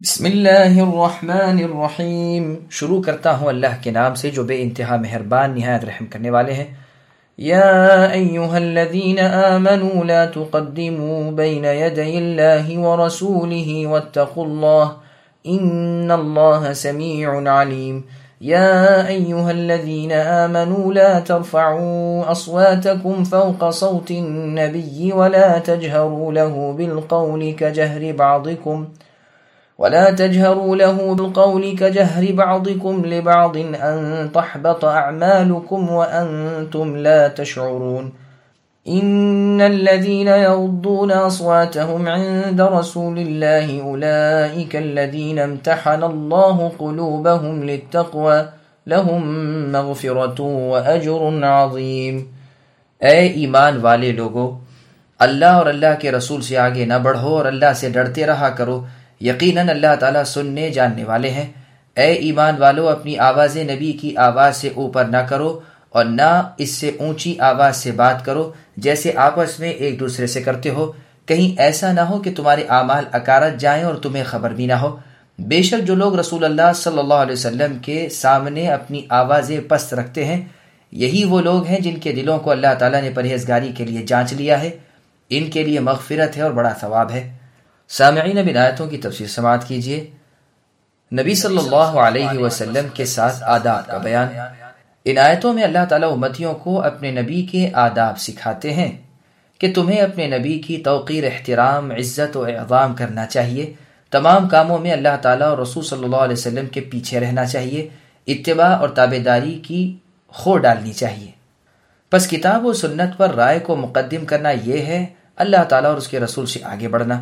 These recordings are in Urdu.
بسم اللہ الرحمن الرحیم۔ شروع کرتا ہوں اللہ کے نام سے جو بے انتہا مہربان نہایت رحم کرنے والے ہیں۔ یا ایہا الذین آمنوا لا تقدموا بین یدی اللہ ورسولہ واتقوا اللہ ان اللہ سمیع علیم۔ یا ایہا الذین آمنوا لا ترفعوا اصواتکم فوق صوت النبی ولا تجہروا له بالقول كجهر بعضكم لبعض أن تحبط أعمالكم وأنتم لا تشعرون إن الذين يغضون أصواتهم عند رسول الله أولئك الذين امتحن الله قلوبهم للتقوى لهم مغفرة وأجر عظيم۔ اے ایمان والے لوگو، اللہ اور اللہ کے رسول سے آگے نہ بڑھو اور اللہ سے ڈرتے رہا کرو، یقیناً اللہ تعالیٰ سننے جاننے والے ہیں۔ اے ایمان والو، اپنی آواز نبی کی آواز سے اوپر نہ کرو اور نہ اس سے اونچی آواز سے بات کرو جیسے آپس میں ایک دوسرے سے کرتے ہو، کہیں ایسا نہ ہو کہ تمہارے اعمال اکارت جائیں اور تمہیں خبر بھی نہ ہو۔ بے شک جو لوگ رسول اللہ صلی اللہ علیہ وسلم کے سامنے اپنی آوازیں پست رکھتے ہیں، یہی وہ لوگ ہیں جن کے دلوں کو اللہ تعالیٰ نے پرہیزگاری کے لیے جانچ لیا ہے، ان کے لیے مغفرت ہے اور بڑا ثواب ہے۔ سامعین، اب ان آیتوں کی تفسیر سماعت کیجیے۔ نبی صلی اللہ علیہ وسلم کے ساتھ آداب کا بیان۔ ان آیتوں میں اللہ تعالیٰ امتیوں کو اپنے نبی کے آداب سکھاتے ہیں کہ تمہیں اپنے نبی کی توقیر، احترام، عزت و اعظام کرنا چاہیے، تمام کاموں میں اللہ تعالیٰ اور رسول صلی اللہ علیہ وسلم کے پیچھے رہنا چاہیے، اتباع اور تابعداری کی خو ڈالنی چاہیے۔ پس کتاب و سنت پر رائے کو مقدم کرنا یہ ہے اللہ تعالیٰ اور اس کے رسول سے آگے بڑھنا۔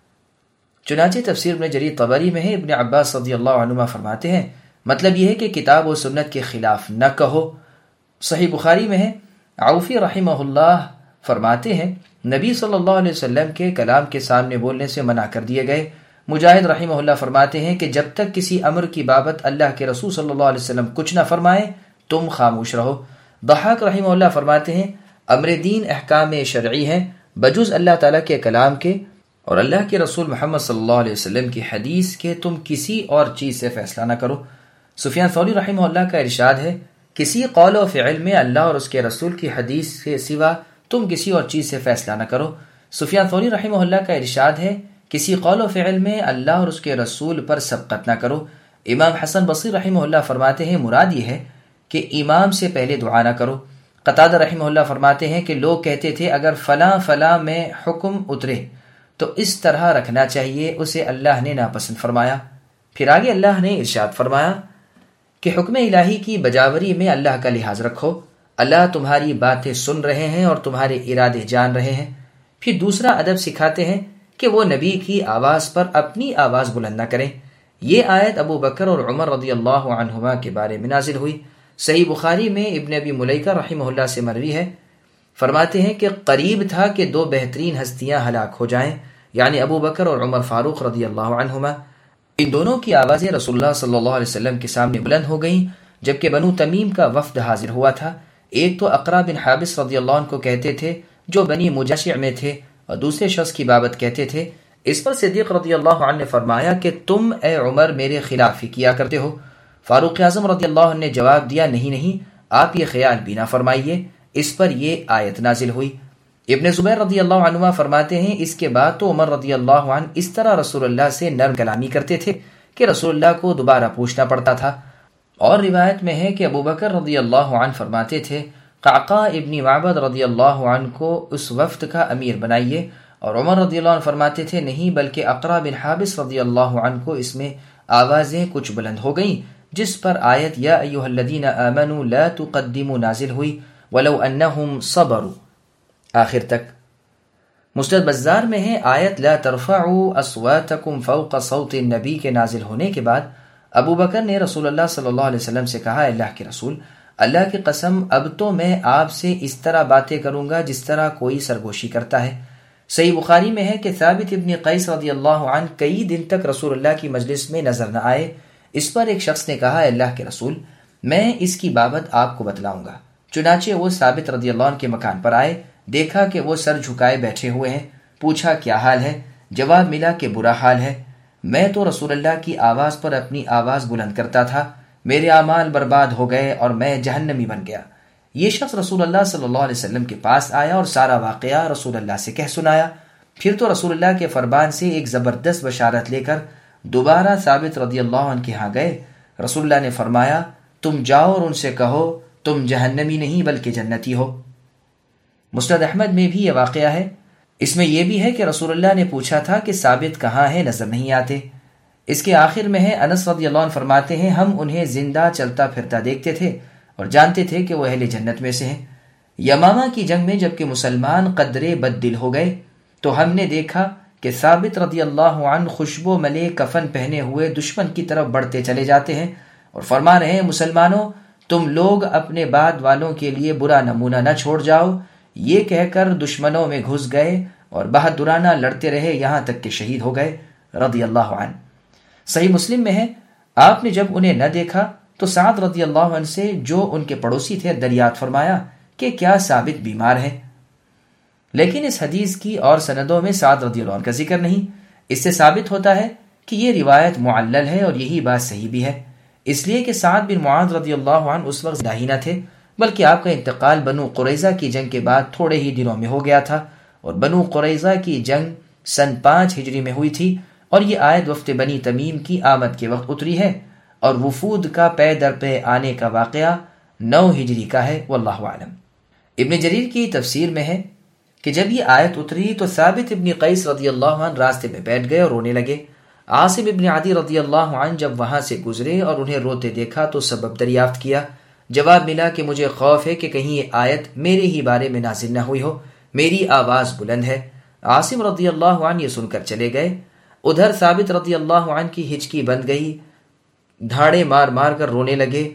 چنانچہ تفسیر ابن جریر طبری میں ہے، ابن عباس رضی اللہ عنہما فرماتے ہیں مطلب یہ ہے کہ کتاب و سنت کے خلاف نہ کہو۔ صحیح بخاری میں ہے، عوفی رحمہ اللہ فرماتے ہیں نبی صلی اللہ علیہ وسلم کے کلام کے سامنے بولنے سے منع کر دیے گئے۔ مجاہد رحمہ اللہ فرماتے ہیں کہ جب تک کسی امر کی بابت اللہ کے رسول صلی اللہ علیہ وسلم کچھ نہ فرمائیں تم خاموش رہو۔ ضحاک رحمہ اللہ فرماتے ہیں امر دین احکام شرعی ہیں بجز اللہ تعالیٰ کے کلام کے اور اللہ کے رسول محمد صلی اللہ علیہ وسلم کی حدیث کے تم کسی اور چیز سے فیصلہ نہ کرو۔ سفیان ثوری رحمہ اللہ کا ارشاد ہے کسی قول و فعل میں اللہ اور اس کے رسول کی حدیث کے سوا تم کسی اور چیز سے فیصلہ نہ کرو۔ سفیان ثوری رحمہ اللہ کا ارشاد ہے کسی قول و فعل میں اللہ اور اس کے رسول پر سبقت نہ کرو۔ امام حسن بصری رحمہ اللہ فرماتے ہیں مراد یہ ہے کہ امام سے پہلے دعا نہ کرو۔ قتادہ رحمہ اللہ فرماتے ہیں کہ لوگ کہتے تھے اگر فلاں فلاں میں حکم اترے تو اس طرح رکھنا چاہیے، اسے اللہ نے ناپسند فرمایا۔ پھر آگے اللہ نے ارشاد فرمایا کہ حکم الہی کی بجاوری میں اللہ کا لحاظ رکھو، اللہ تمہاری باتیں سن رہے ہیں اور تمہارے ارادے جان رہے ہیں۔ پھر دوسرا ادب سکھاتے ہیں کہ وہ نبی کی آواز پر اپنی آواز بلند نہ کریں۔ یہ آیت ابو بکر اور عمر رضی اللہ عنہما کے بارے میں نازل ہوئی۔ صحیح بخاری میں ابن ابی ملیکہ رحمہ اللہ سے مروی ہے، فرماتے ہیں کہ قریب تھا کہ دو بہترین ہستیاں ہلاک ہو جائیں، یعنی ابو بکر اور عمر فاروق رضی اللہ عنہما۔ ان دونوں کی آوازیں رسول اللہ صلی اللہ علیہ وسلم کے سامنے بلند ہو گئیں جبکہ بنو تمیم کا وفد حاضر ہوا تھا۔ ایک تو اقرا بن حابس رضی اللہ عنہ کو کہتے تھے جو بنی مجاشع میں تھے، اور دوسرے شخص کی بابت کہتے تھے۔ اس پر صدیق رضی اللہ عنہ نے فرمایا کہ تم اے عمر میرے خلاف ہی کیا کرتے ہو۔ فاروق اعظم رضی اللہ عنہ نے جواب دیا نہیں، آپ یہ خیال بھی نہ فرمائیے۔ اس پر یہ آیت نازل ہوئی۔ ابن زبیر رضی اللہ عنہ فرماتے ہیں اس کے بعد تو عمر رضی اللہ عنہ اس طرح رسول اللہ سے نرم کلامی کرتے تھے کہ رسول اللہ کو دوبارہ پوچھنا پڑتا تھا۔ اور روایت میں ہے کہ ابو بکر رضی اللہ عنہ فرماتے تھے قعقاع ابن معبد رضی اللہ عنہ کو اس وفد کا امیر بنائیے، اور عمر رضی اللہ عنہ فرماتے تھے نہیں بلکہ اقرا بن حابس رضی اللہ عنہ کو اس میں آوازیں کچھ بلند ہو گئیں، جس پر آیت یا ایھا الذین آمنوا لا تقدموا نازل ہوئی ولو انہم صبروا آخر تک۔ مسند بزار میں ہے آیت لا ترفعوا اصواتکم فوق صوت النبی کے نازل ہونے کے بعد ابو بکر نے رسول اللہ صلی اللہ علیہ وسلم سے کہا اللہ کے رسول، اللہ کی قسم اب تو میں آپ سے اس طرح باتیں کروں گا جس طرح کوئی سرگوشی کرتا ہے۔ صحیح بخاری میں ہے کہ ثابت ابن قیس رضی اللہ عنہ کئی دن تک رسول اللہ کی مجلس میں نظر نہ آئے۔ اس پر ایک شخص نے کہا اللہ کے رسول، میں اس کی بابت آپ کو بتلاؤں گا۔ چنانچہ وہ ثابت رضی اللہ عنہ کے مکان پر آئے، دیکھا کہ وہ سر جھکائے بیٹھے ہوئے ہیں، پوچھا کیا حال ہے؟ جواب ملا کہ برا حال ہے۔ میں تو رسول اللہ کی آواز پر اپنی آواز بلند کرتا تھا، میرے اعمال برباد ہو گئے اور میں جہنمی بن گیا۔ یہ شخص رسول اللہ صلی اللہ علیہ وسلم کے پاس آیا اور سارا واقعہ رسول اللہ سے کہہ سنایا۔ پھر تو رسول اللہ کے فرمان سے ایک زبردست بشارت لے کر دوبارہ ثابت رضی اللہ عنہ کے ہاں گئے۔ رسول اللہ نے فرمایا، تم جاؤ اور ان سے کہو تم جہنمی نہیں بلکہ جنتی ہو۔ مسند احمد میں بھی یہ واقعہ ہے۔ اس میں یہ بھی ہے کہ رسول اللہ نے پوچھا تھا کہ ثابت کہاں ہے، نظر نہیں آتے۔ اس کے آخر میں ہے، انس رضی اللہ عنہ فرماتے ہیں، ہم انہیں زندہ چلتا پھرتا دیکھتے تھے اور جانتے تھے کہ وہ اہل جنت میں سے ہیں۔ یمامہ کی جنگ میں جبکہ مسلمان قدرے بد دل ہو گئے تو ہم نے دیکھا کہ ثابت رضی اللہ عنہ خوشبو ملے کفن پہنے ہوئے دشمن کی طرف بڑھتے چلے جاتے ہیں اور فرما رہے ہیں، مسلمانوں تم لوگ اپنے بعد والوں کے لیے برا نمونہ نہ چھوڑ جاؤ۔ یہ کہہ کر دشمنوں میں گھس گئے اور بہادرانہ لڑتے رہے یہاں تک کہ شہید ہو گئے رضی اللہ عنہ۔ صحیح مسلم میں ہے، آپ نے جب انہیں نہ دیکھا تو سعد رضی اللہ عنہ سے جو ان کے پڑوسی تھے دریافت فرمایا کہ کیا ثابت بیمار ہے؟ لیکن اس حدیث کی اور سندوں میں سعد رضی اللہ عنہ کا ذکر نہیں۔ اس سے ثابت ہوتا ہے کہ یہ روایت معلل ہے اور یہی بات صحیح بھی ہے، اس لیے کہ سعد بن معاذ رضی اللہ عنہ اس وقت زندہ ہی نہ تھے، بلکہ آپ کا انتقال بنو قریظہ کی جنگ کے بعد تھوڑے ہی دنوں میں ہو گیا تھا، اور بنو قریظہ کی جنگ سن 5 ہجری میں ہوئی تھی، اور یہ آیت وفد بنی تمیم کی آمد کے وقت اتری ہے، اور وفود کا پے در پے آنے کا واقعہ 9 ہجری کا ہے، واللہ اعلم۔ ابن جریر کی تفسیر میں ہے کہ جب یہ آیت اتری تو ثابت ابن قیس رضی اللہ عنہ راستے میں بیٹھ گئے اور رونے لگے۔ عاصم ابن عدی رضی اللہ عنہ جب وہاں سے گزرے اور انہیں روتے دیکھا تو سبب دریافت کیا۔ جواب ملا کہ مجھے خوف ہے کہ کہیں یہ آیت میرے ہی بارے میں نازل نہ ہوئی ہو، میری آواز بلند ہے۔ عاصم رضی اللہ عنہ یہ سن کر چلے گئے۔ ادھر ثابت رضی اللہ عنہ کی ہچکی بند گئی، دھاڑے مار مار کر رونے لگے۔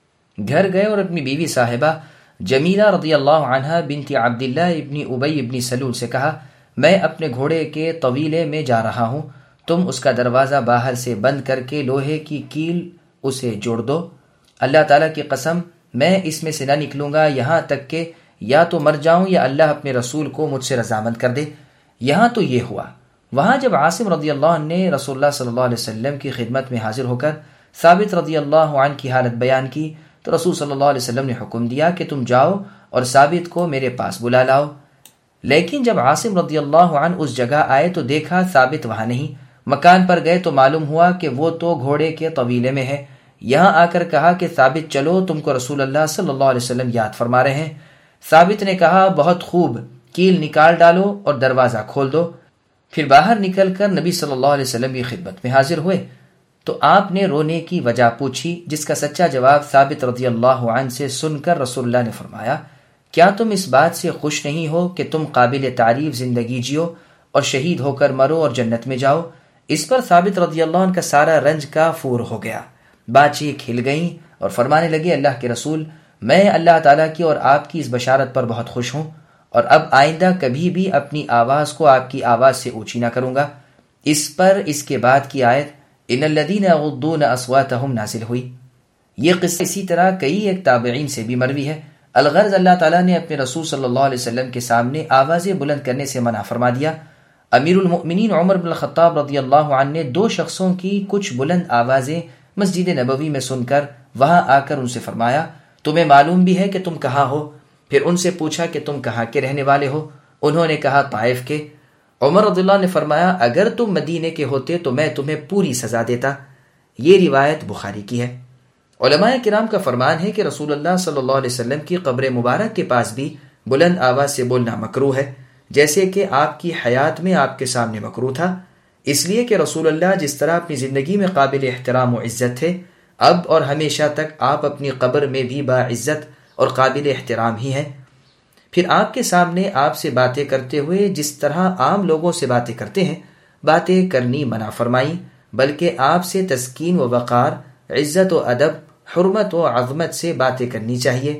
گھر گئے اور اپنی بیوی صاحبہ جمیلہ رضی اللہ عنہ بنت عبداللہ ابن ابی ابن سلول سے کہا، میں اپنے گھوڑے کے طویلے میں جا رہا ہوں، تم اس کا دروازہ باہر سے بند کر کے لوہے کی کیل اسے جوڑ دو۔ اللہ تعالیٰ کی قسم میں اس میں سے نہ نکلوں گا یہاں تک کہ یا تو مر جاؤں یا اللہ اپنے رسول کو مجھ سے رضامند کر دے۔ یہاں تو یہ ہوا۔ وہاں جب عاصم رضی اللہ عنہ نے رسول اللہ صلی اللہ علیہ وسلم کی خدمت میں حاضر ہو کر ثابت رضی اللہ عنہ کی حالت بیان کی تو رسول صلی اللہ علیہ وسلم نے حکم دیا کہ تم جاؤ اور ثابت کو میرے پاس بلا لاؤ۔ لیکن جب عاصم رضی اللہ عنہ اس جگہ آئے تو دیکھا ثابت وہاں نہیں۔ مکان پر گئے تو معلوم ہوا کہ وہ تو گھوڑے کے طویلے میں ہے۔ یہاں آ کر کہا کہ ثابت چلو، تم کو رسول اللہ صلی اللہ علیہ وسلم یاد فرما رہے ہیں۔ ثابت نے کہا بہت خوب، کیل نکال ڈالو اور دروازہ کھول دو۔ پھر باہر نکل کر نبی صلی اللہ علیہ وسلم کی خدمت میں حاضر ہوئے تو آپ نے رونے کی وجہ پوچھی، جس کا سچا جواب ثابت رضی اللہ عنہ سے سن کر رسول اللہ نے فرمایا، کیا تم اس بات سے خوش نہیں ہو کہ تم قابل تعریف زندگی جیو اور شہید ہو کر مرو اور جنت میں جاؤ؟ اس پر ثابت رضی اللہ عنہ کا سارا رنج کا فور ہو گیا، باتیں کھل گئیں اور فرمانے لگے، اللہ کے رسول، میں اللہ تعالیٰ کی اور آپ کی اس بشارت پر بہت خوش ہوں، اور اب آئندہ کبھی بھی اپنی آواز کو آپ کی آواز سے اونچی نہ کروں گا۔ اس پر اس کے بعد کی آیت ان الذین یغضون اصواتهم نازل ہوئی۔ یہ قصہ اسی طرح کئی ایک تابعین سے بھی مروی ہے۔ الغرض اللہ تعالیٰ نے اپنے رسول صلی اللہ علیہ وسلم کے سامنے آوازیں بلند کرنے سے منع فرما دیا۔ امیر المؤمنین عمر بن الخطاب رضی اللہ عنہ نے 2 شخصوں کی کچھ بلند آوازیں مسجد نبوی میں سن کر وہاں آ کر ان سے فرمایا، تمہیں معلوم بھی ہے کہ تم کہاں ہو؟ پھر ان سے پوچھا کہ تم کہاں کے رہنے والے ہو؟ انہوں نے کہا طائف کے۔ عمر رضی اللہ نے فرمایا، اگر تم مدینے کے ہوتے تو میں تمہیں پوری سزا دیتا۔ یہ روایت بخاری کی ہے۔ علماء کرام کا فرمان ہے کہ رسول اللہ صلی اللہ علیہ وسلم کی قبر مبارک کے پاس بھی بلند آواز سے بولنا مکروہ ہے، جیسے کہ آپ کی حیات میں آپ کے سامنے مکروہ تھا، اس لیے کہ رسول اللہ جس طرح اپنی زندگی میں قابل احترام و عزت تھے، اب اور ہمیشہ تک آپ اپنی قبر میں بھی باعزت اور قابل احترام ہی ہیں۔ پھر آپ کے سامنے آپ سے باتیں کرتے ہوئے جس طرح عام لوگوں سے باتیں کرتے ہیں، باتیں کرنی منع فرمائی، بلکہ آپ سے تسکین و وقار، عزت و ادب، حرمت و عظمت سے باتیں کرنی چاہیے،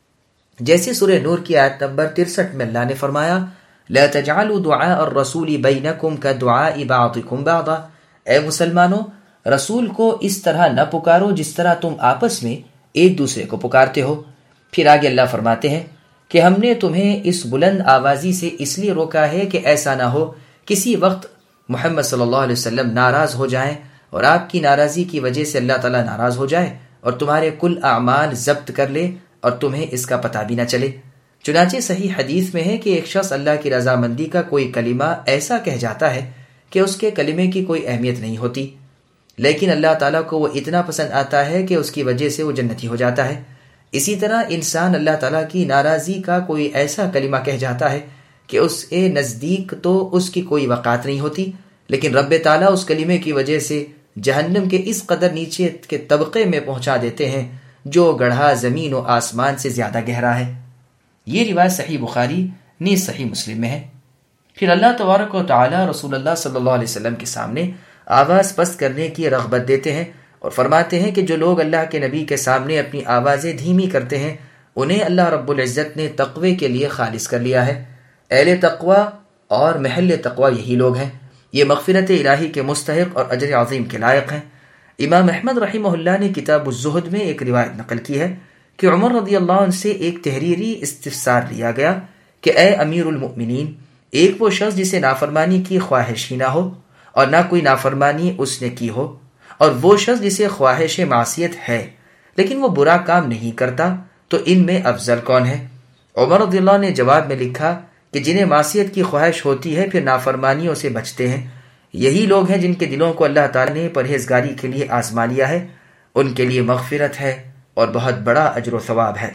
جیسے سورہ نور کی آیت نمبر 63 میں اللہ نے فرمایا، لا تجعلوا دعاء الرسول بینکم کدعاء بعضکم بعضا، اے مسلمانوں، رسول کو اس طرح نہ پکارو جس طرح تم آپس میں ایک دوسرے کو پکارتے ہو۔ پھر آگے اللہ فرماتے ہیں کہ ہم نے تمہیں اس بلند آوازی سے اس لیے روکا ہے کہ ایسا نہ ہو کسی وقت محمد صلی اللہ علیہ وسلم ناراض ہو جائیں اور آپ کی ناراضی کی وجہ سے اللہ تعالیٰ ناراض ہو جائے اور تمہارے کل اعمال ضبط کر لے اور تمہیں اس کا پتہ بھی نہ چلے۔ چنانچہ صحیح حدیث میں ہے کہ ایک شخص اللہ کی رضامندی کا کوئی کلمہ ایسا کہہ جاتا ہے کہ اس کے کلمے کی کوئی اہمیت نہیں ہوتی، لیکن اللہ تعالیٰ کو وہ اتنا پسند آتا ہے کہ اس کی وجہ سے وہ جنتی ہو جاتا ہے۔ اسی طرح انسان اللہ تعالیٰ کی ناراضی کا کوئی ایسا کلمہ کہہ جاتا ہے کہ اس کے نزدیک تو اس کی کوئی وقعت نہیں ہوتی، لیکن رب تعالیٰ اس کلمے کی وجہ سے جہنم کے اس قدر نیچے کے طبقے میں پہنچا دیتے ہیں جو گڑھا زمین و آسمان سے زیادہ گہرا ہے۔ یہ روایت صحیح بخاری نیز صحیح مسلم میں ہے۔ پھر اللہ تبارک و تعالی رسول اللہ صلی اللہ علیہ وسلم کے سامنے آواز پست کرنے کی رغبت دیتے ہیں اور فرماتے ہیں کہ جو لوگ اللہ کے نبی کے سامنے اپنی آوازیں دھیمی کرتے ہیں انہیں اللہ رب العزت نے تقوی کے لیے خالص کر لیا ہے۔ اہل تقوی اور محل تقوی یہی لوگ ہیں، یہ مغفرت الہی کے مستحق اور اجر عظیم کے لائق ہیں۔ امام احمد رحمہ اللہ نے کتاب الزہد میں ایک روایت نقل کی ہے کہ عمر رضی اللہ عنہ سے ایک تحریری استفسار لیا گیا کہ اے امیر المؤمنین، ایک وہ شخص جسے نافرمانی کی خواہش ہی نہ ہو اور نہ کوئی نافرمانی اس نے کی ہو، اور وہ شخص جسے خواہش معصیت ہے لیکن وہ برا کام نہیں کرتا، تو ان میں افضل کون ہے؟ عمر رضی اللہ عنہ نے جواب میں لکھا کہ جنہیں معصیت کی خواہش ہوتی ہے پھر نافرمانیوں سے بچتے ہیں، یہی لوگ ہیں جن کے دلوں کو اللہ تعالیٰ نے پرہیزگاری کے لیے آزما لیا ہے، ان کے لیے مغفرت ہے اور بہت بڑا اجر و ثواب ہے۔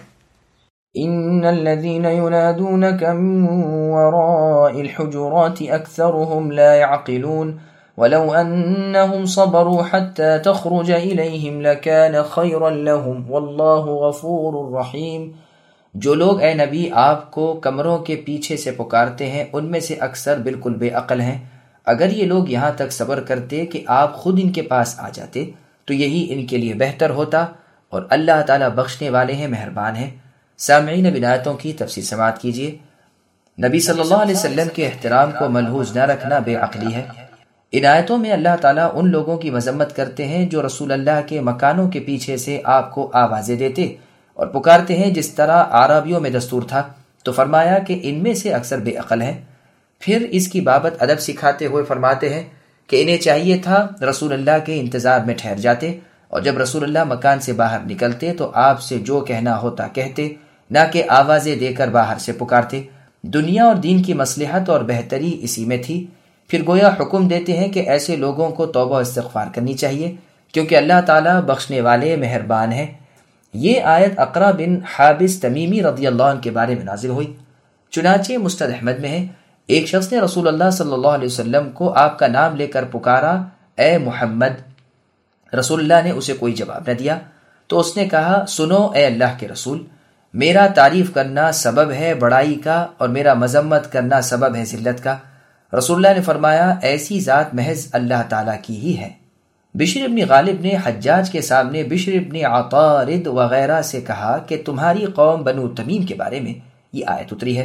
ان الذين ينادونك من وراء الحجرات اكثرهم لا يعقلون ولو انهم صبروا حتى تخرج اليهم لكان خيرا لهم والله غفور رحيم۔ جو لوگ اے نبی آپ کو کمروں کے پیچھے سے پکارتے ہیں ان میں سے اکثر بالکل بے عقل ہیں، اگر یہ لوگ یہاں تک صبر کرتے کہ آپ خود ان کے پاس آ جاتے تو یہی ان کے لیے بہتر ہوتا، اور اللہ تعالیٰ بخشنے والے ہیں، مہربان ہیں۔ سامعین اب آیتوں کی تفسیر سماعت کیجیے۔ نبی صلی اللہ علیہ وسلم کے احترام کو ملحوظ نہ رکھنا بے عقلی ہے۔ ان آیتوں میں اللہ تعالیٰ ان لوگوں کی مذمت کرتے ہیں جو رسول اللہ کے مکانوں کے پیچھے سے آپ کو آوازیں دیتے اور پکارتے ہیں جس طرح عربیوں میں دستور تھا، تو فرمایا کہ ان میں سے اکثر بے عقل ہیں۔ پھر اس کی بابت ادب سکھاتے ہوئے فرماتے ہیں کہ انہیں چاہیے تھا رسول اللہ کے انتظار میں ٹھہر جاتے، اور جب رسول اللہ مکان سے باہر نکلتے تو آپ سے جو کہنا ہوتا کہتے، نہ کہ آوازیں دے کر باہر سے پکارتے۔ دنیا اور دین کی مصلحت اور بہتری اسی میں تھی۔ پھر گویا حکم دیتے ہیں کہ ایسے لوگوں کو توبہ و استغفار کرنی چاہیے کیونکہ اللہ تعالیٰ بخشنے والے مہربان ہے۔ یہ آیت اقرا بن حابس تمیمی رضی اللہ عنہ کے بارے میں نازل ہوئی۔ چنانچہ مستد احمد میں ہے ایک شخص نے رسول اللہ صلی اللہ علیہ وسلم کو آپ کا نام لے کر پکارا، اے محمد۔ رسول اللہ نے اسے کوئی جواب نہ دیا تو اس نے کہا، سنو اے اللہ کے رسول، میرا تعریف کرنا سبب ہے بڑائی کا اور میرا مذمت کرنا سبب ہے ذلت کا۔ رسول اللہ نے فرمایا، ایسی ذات محض اللہ تعالیٰ کی ہی ہے۔ بشر ابن غالب نے حجاج کے سامنے بشر ابن عطارد وغیرہ سے کہا کہ تمہاری قوم بنو تمیم کے بارے میں یہ آیت اتری ہے۔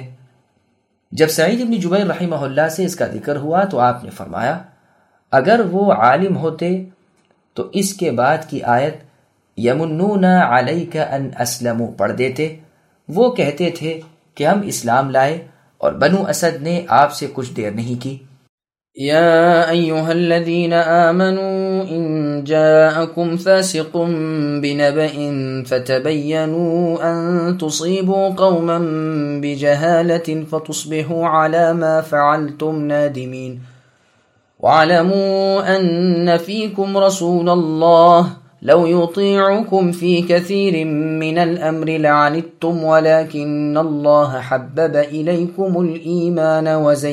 جب سعید ابن جبیر رحمہ اللہ سے اس کا ذکر ہوا تو آپ نے فرمایا، اگر وہ عالم ہوتے تو اس کے بعد کی آیت یمنون علیک ان اسلموا پڑھ دیتے۔ وہ کہتے تھے کہ ہم اسلام لائے، اور بنو اسد نے آپ سے کچھ دیر نہیں کی۔ يا أيها الذين آمنوا إن جاءكم فاسق بنبأ فتبينوا أن تصيبوا قوما بجهالة فتصبحوا على ما فعلتم نادمين واعلموا أن فيكم رسول الله لو يطيعكم في كثير من الأمر لعنتم ولكن الله حبب إليكم الإيمان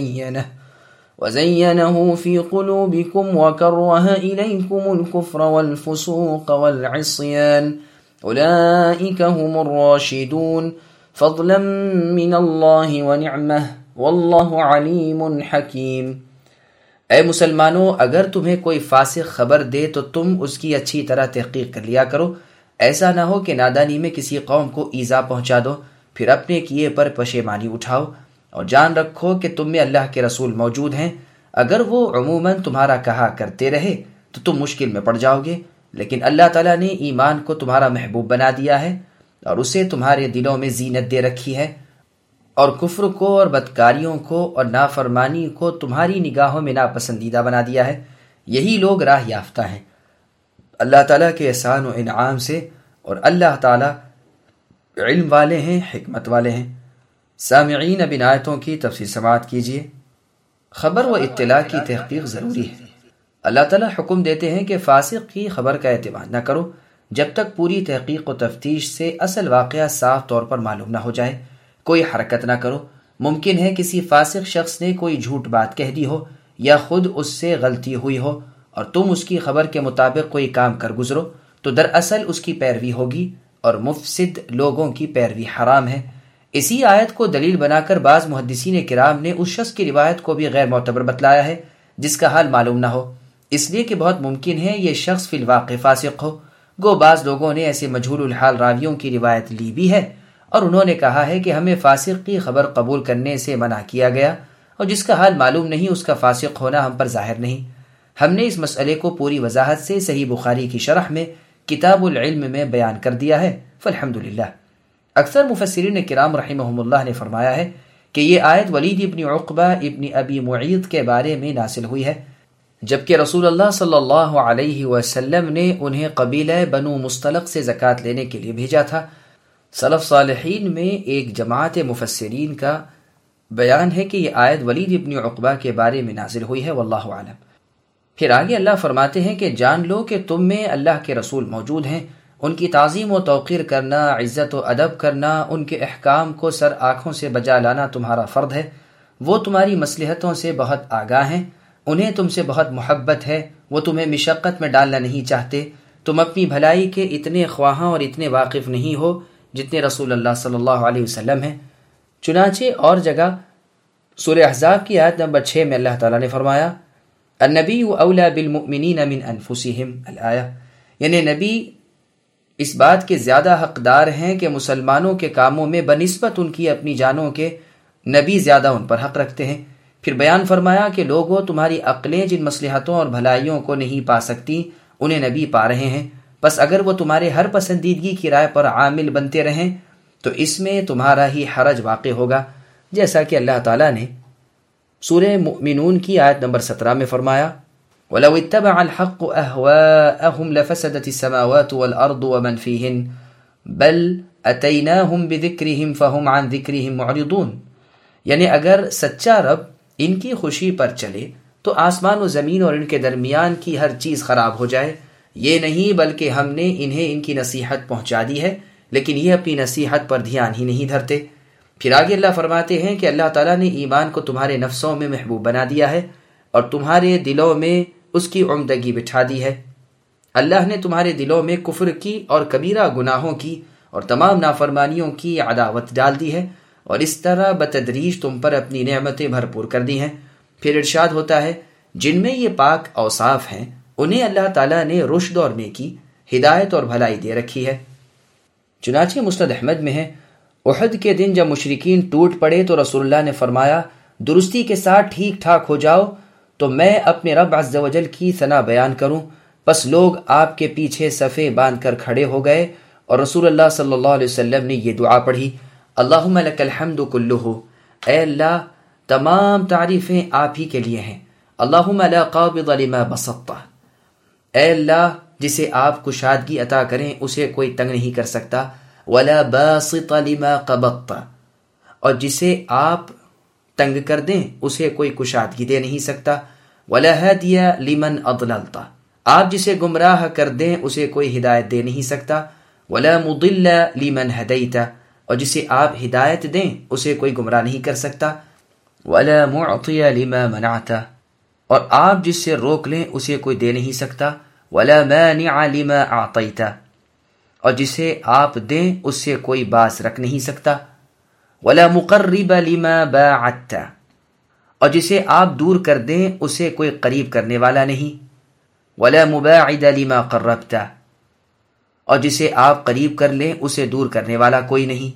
وزينه في قلوبكم وكره إليكم الكفر والفسوق والعصيان أولئك هم الراشدون فضلا من الله ونعمه والله عليم حكيم۔ اے مسلمانوں، اگر تمہیں کوئی فاسق خبر دے تو تم اس کی اچھی طرح تحقیق کر لیا کرو، ایسا نہ ہو کہ نادانی میں کسی قوم کو ایذا پہنچا دو، پھر اپنے کیے پر پشیمانی اٹھاؤ، اور جان رکھو کہ تم میں اللہ کے رسول موجود ہیں۔ اگر وہ عموماً تمہارا کہا کرتے رہے تو تم مشکل میں پڑ جاؤ گے، لیکن اللہ تعالیٰ نے ایمان کو تمہارا محبوب بنا دیا ہے اور اسے تمہارے دلوں میں زینت دے رکھی ہے، اور کفر کو اور بدکاریوں کو اور نافرمانی کو تمہاری نگاہوں میں ناپسندیدہ بنا دیا ہے، یہی لوگ راہ یافتہ ہیں اللہ تعالیٰ کے احسان و انعام سے، اور اللہ تعالیٰ علم والے ہیں، حکمت والے ہیں۔ سامعین، اب ان آیتوں کی تفصیل سماعت کیجیے۔ خبر و اطلاع کی تحقیق ضروری ہے۔ اللہ تعالیٰ حکم دیتے ہیں کہ فاسق کی خبر کا اعتماد نہ کرو جب تک پوری تحقیق و تفتیش سے اصل واقعہ صاف طور پر معلوم نہ ہو جائے۔ کوئی حرکت نہ کرو۔ ممکن ہے کسی فاسق شخص نے کوئی جھوٹ بات کہہ دی ہو یا خود اس سے غلطی ہوئی ہو اور تم اس کی خبر کے مطابق کوئی کام کر گزرو تو دراصل اس کی پیروی ہوگی، اور مفسد لوگوں کی پیروی حرام ہے۔ اسی آیت کو دلیل بنا کر بعض محدثین کرام نے اس شخص کی روایت کو بھی غیر معتبر بتلایا ہے جس کا حال معلوم نہ ہو، اس لیے کہ بہت ممکن ہے یہ شخص فی الواقع فاسق ہو۔ گو بعض لوگوں نے ایسے مجہول الحال راویوں کی روایت لی بھی ہے اور انہوں نے کہا ہے کہ ہمیں فاسق کی خبر قبول کرنے سے منع کیا گیا، اور جس کا حال معلوم نہیں اس کا فاسق ہونا ہم پر ظاہر نہیں۔ ہم نے اس مسئلے کو پوری وضاحت سے صحیح بخاری کی شرح میں کتاب العلم میں بیان کر دیا ہے، فالحمدللہ۔ اکثر مفسرین کرام رحمہم اللہ نے فرمایا ہے کہ یہ آیت ولید ابن عقبہ ابن ابی معیط کے بارے میں نازل ہوئی ہے، جبکہ رسول اللہ صلی اللہ علیہ وسلم نے انہیں قبیلہ بنو مستلق سے زکوٰۃ لینے کے لیے بھیجا تھا۔ سلف صالحین میں ایک جماعت مفسرین کا بیان ہے کہ یہ آیت ولید ابن عقبہ کے بارے میں نازل ہوئی ہے، واللہ اعلم۔ پھر آگے اللہ فرماتے ہیں کہ جان لو کہ تم میں اللہ کے رسول موجود ہیں، ان کی تعظیم و توقیر کرنا، عزت و ادب کرنا، ان کے احکام کو سر آنکھوں سے بجا لانا تمہارا فرض ہے۔ وہ تمہاری مصلحتوں سے بہت آگاہ ہیں، انہیں تم سے بہت محبت ہے، وہ تمہیں مشقت میں ڈالنا نہیں چاہتے، تم اپنی بھلائی کے اتنے خواہاں اور اتنے واقف نہیں ہو جتنے رسول اللہ صلی اللہ علیہ وسلم ہیں۔ چنانچہ اور جگہ سورہ احزاب کی آیت نمبر 6 میں اللہ تعالیٰ نے فرمایا النبی اولا بالمؤمنین من انفسہم الآیہ، یعنی نبی اس بات کے زیادہ حقدار ہیں کہ مسلمانوں کے کاموں میں بنسبت ان کی اپنی جانوں کے نبی زیادہ ان پر حق رکھتے ہیں۔ پھر بیان فرمایا کہ لوگوں تمہاری عقلیں جن مصلحتوں اور بھلائیوں کو نہیں پا سکتی انہیں نبی پا رہے ہیں، بس اگر وہ تمہارے ہر پسندیدگی کی رائے پر عامل بنتے رہیں تو اس میں تمہارا ہی حرج واقع ہوگا، جیسا کہ اللہ تعالیٰ نے سورہ مؤمنون کی آیت نمبر 17 میں فرمایا وَلَوِ اتَّبَعَ الْحَقُّ أَهْوَاءَهُمْ لَفَسَدَتِ السَّمَاوَاتُ وَالْأَرْضُ وَمَنْ فِيهِنْ بَلْ أَتَيْنَاهُمْ بِذِكْرِهِمْ فَهُمْ عَنْ ذِكْرِهِمْ مُعْرِضُونَ، یعنی اگر سچا رب ان کی خوشی پر چلے تو آسمان و زمین اور ان کے درمیان کی ہر چیز خراب ہو جائے، یہ نہیں بلکہ ہم نے انہیں ان کی نصیحت پہنچا دی ہے لیکن یہ اپنی نصیحت پر دھیان ہی نہیں دھرتے۔ پھر آگے اللہ فرماتے ہیں کہ اللہ تعالیٰ نے ایمان کو تمہارے نفسوں میں محبوب بنا دیا ہے اور تمہارے دلوں میں اس کی عمدگی بٹھا دی ہے۔ اللہ نے تمہارے دلوں میں کفر کی اور کبیرہ گناہوں کی اور تمام نافرمانیوں کی عداوت ڈال دی ہے، اور اس طرح بتدریج تم پر اپنی نعمتیں بھرپور کر دی ہیں۔ پھر ارشاد ہوتا ہے جن میں یہ پاک اوصاف ہیں انہیں اللہ تعالیٰ نے رشد اور نیکی، ہدایت اور بھلائی دے رکھی ہے۔ چنانچہ مسند احمد میں ہے احد کے دن جب مشرکین ٹوٹ پڑے تو رسول اللہ نے فرمایا درستی کے ساتھ ٹھیک ٹھاک ہو جاؤ تو میں اپنے رب عز و جل کی ثنا بیان کروں۔ بس لوگ آپ کے پیچھے صفیں باندھ کر کھڑے ہو گئے اور رسول اللہ صلی اللہ علیہ وسلم نے یہ دعا پڑھی اللہم لک الحمد کلہ، اے اللہ تمام تعریفیں آپ ہی کے لیے ہیں۔ اللہم لا قابض لما بسطت، اے اللہ جسے آپ کشادگی عطا کریں اسے کوئی تنگ نہیں کر سکتا، ولا باسط لما قبضت، اور جسے آپ تنگ کر دیں اسے کوئی کشادگی دے نہیں سکتا، ولا ہادی لمن اضللت، آپ جسے گمراہ کر دیں اسے کوئی ہدایت دے نہیں سکتا، ولا مضل لمن ہدیت، اور جسے آپ ہدایت دیں اسے کوئی گمراہ نہیں کر سکتا، ولا معطی لما منعت، اور آپ جس سے روک لیں اسے کوئی دے نہیں سکتا، ولا مانع لما اعطیت، اور جسے آپ دیں اس سے کوئی باز رکھ نہیں سکتا، ولا مقرب لما باعدت، اور جسے آپ دور کر دیں اسے کوئی قریب کرنے والا نہیں، ولا مباعد لما قربت، اور جسے آپ قریب کر لیں اسے دور کرنے والا کوئی نہیں۔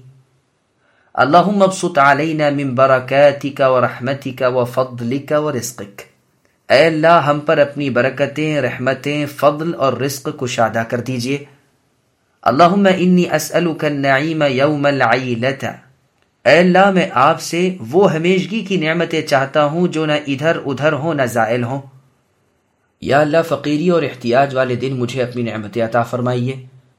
اللہم ابسط علینا من برکاتک ورحمتک وفضلک ورزقک، اے اللہ ہم پر اپنی برکتیں، رحمتیں، فضل اور رزق کشادہ کر دیجئے۔ اللہم انی اسألک النعیم یوم العیلۃ، اے اللہ میں آپ سے وہ ہمیشگی کی نعمتیں چاہتا ہوں جو نہ ادھر ادھر ہوں نہ زائل ہوں۔ یا اللہ فقیری اور احتیاج والے دن مجھے اپنی نعمتیں عطا فرمائیے۔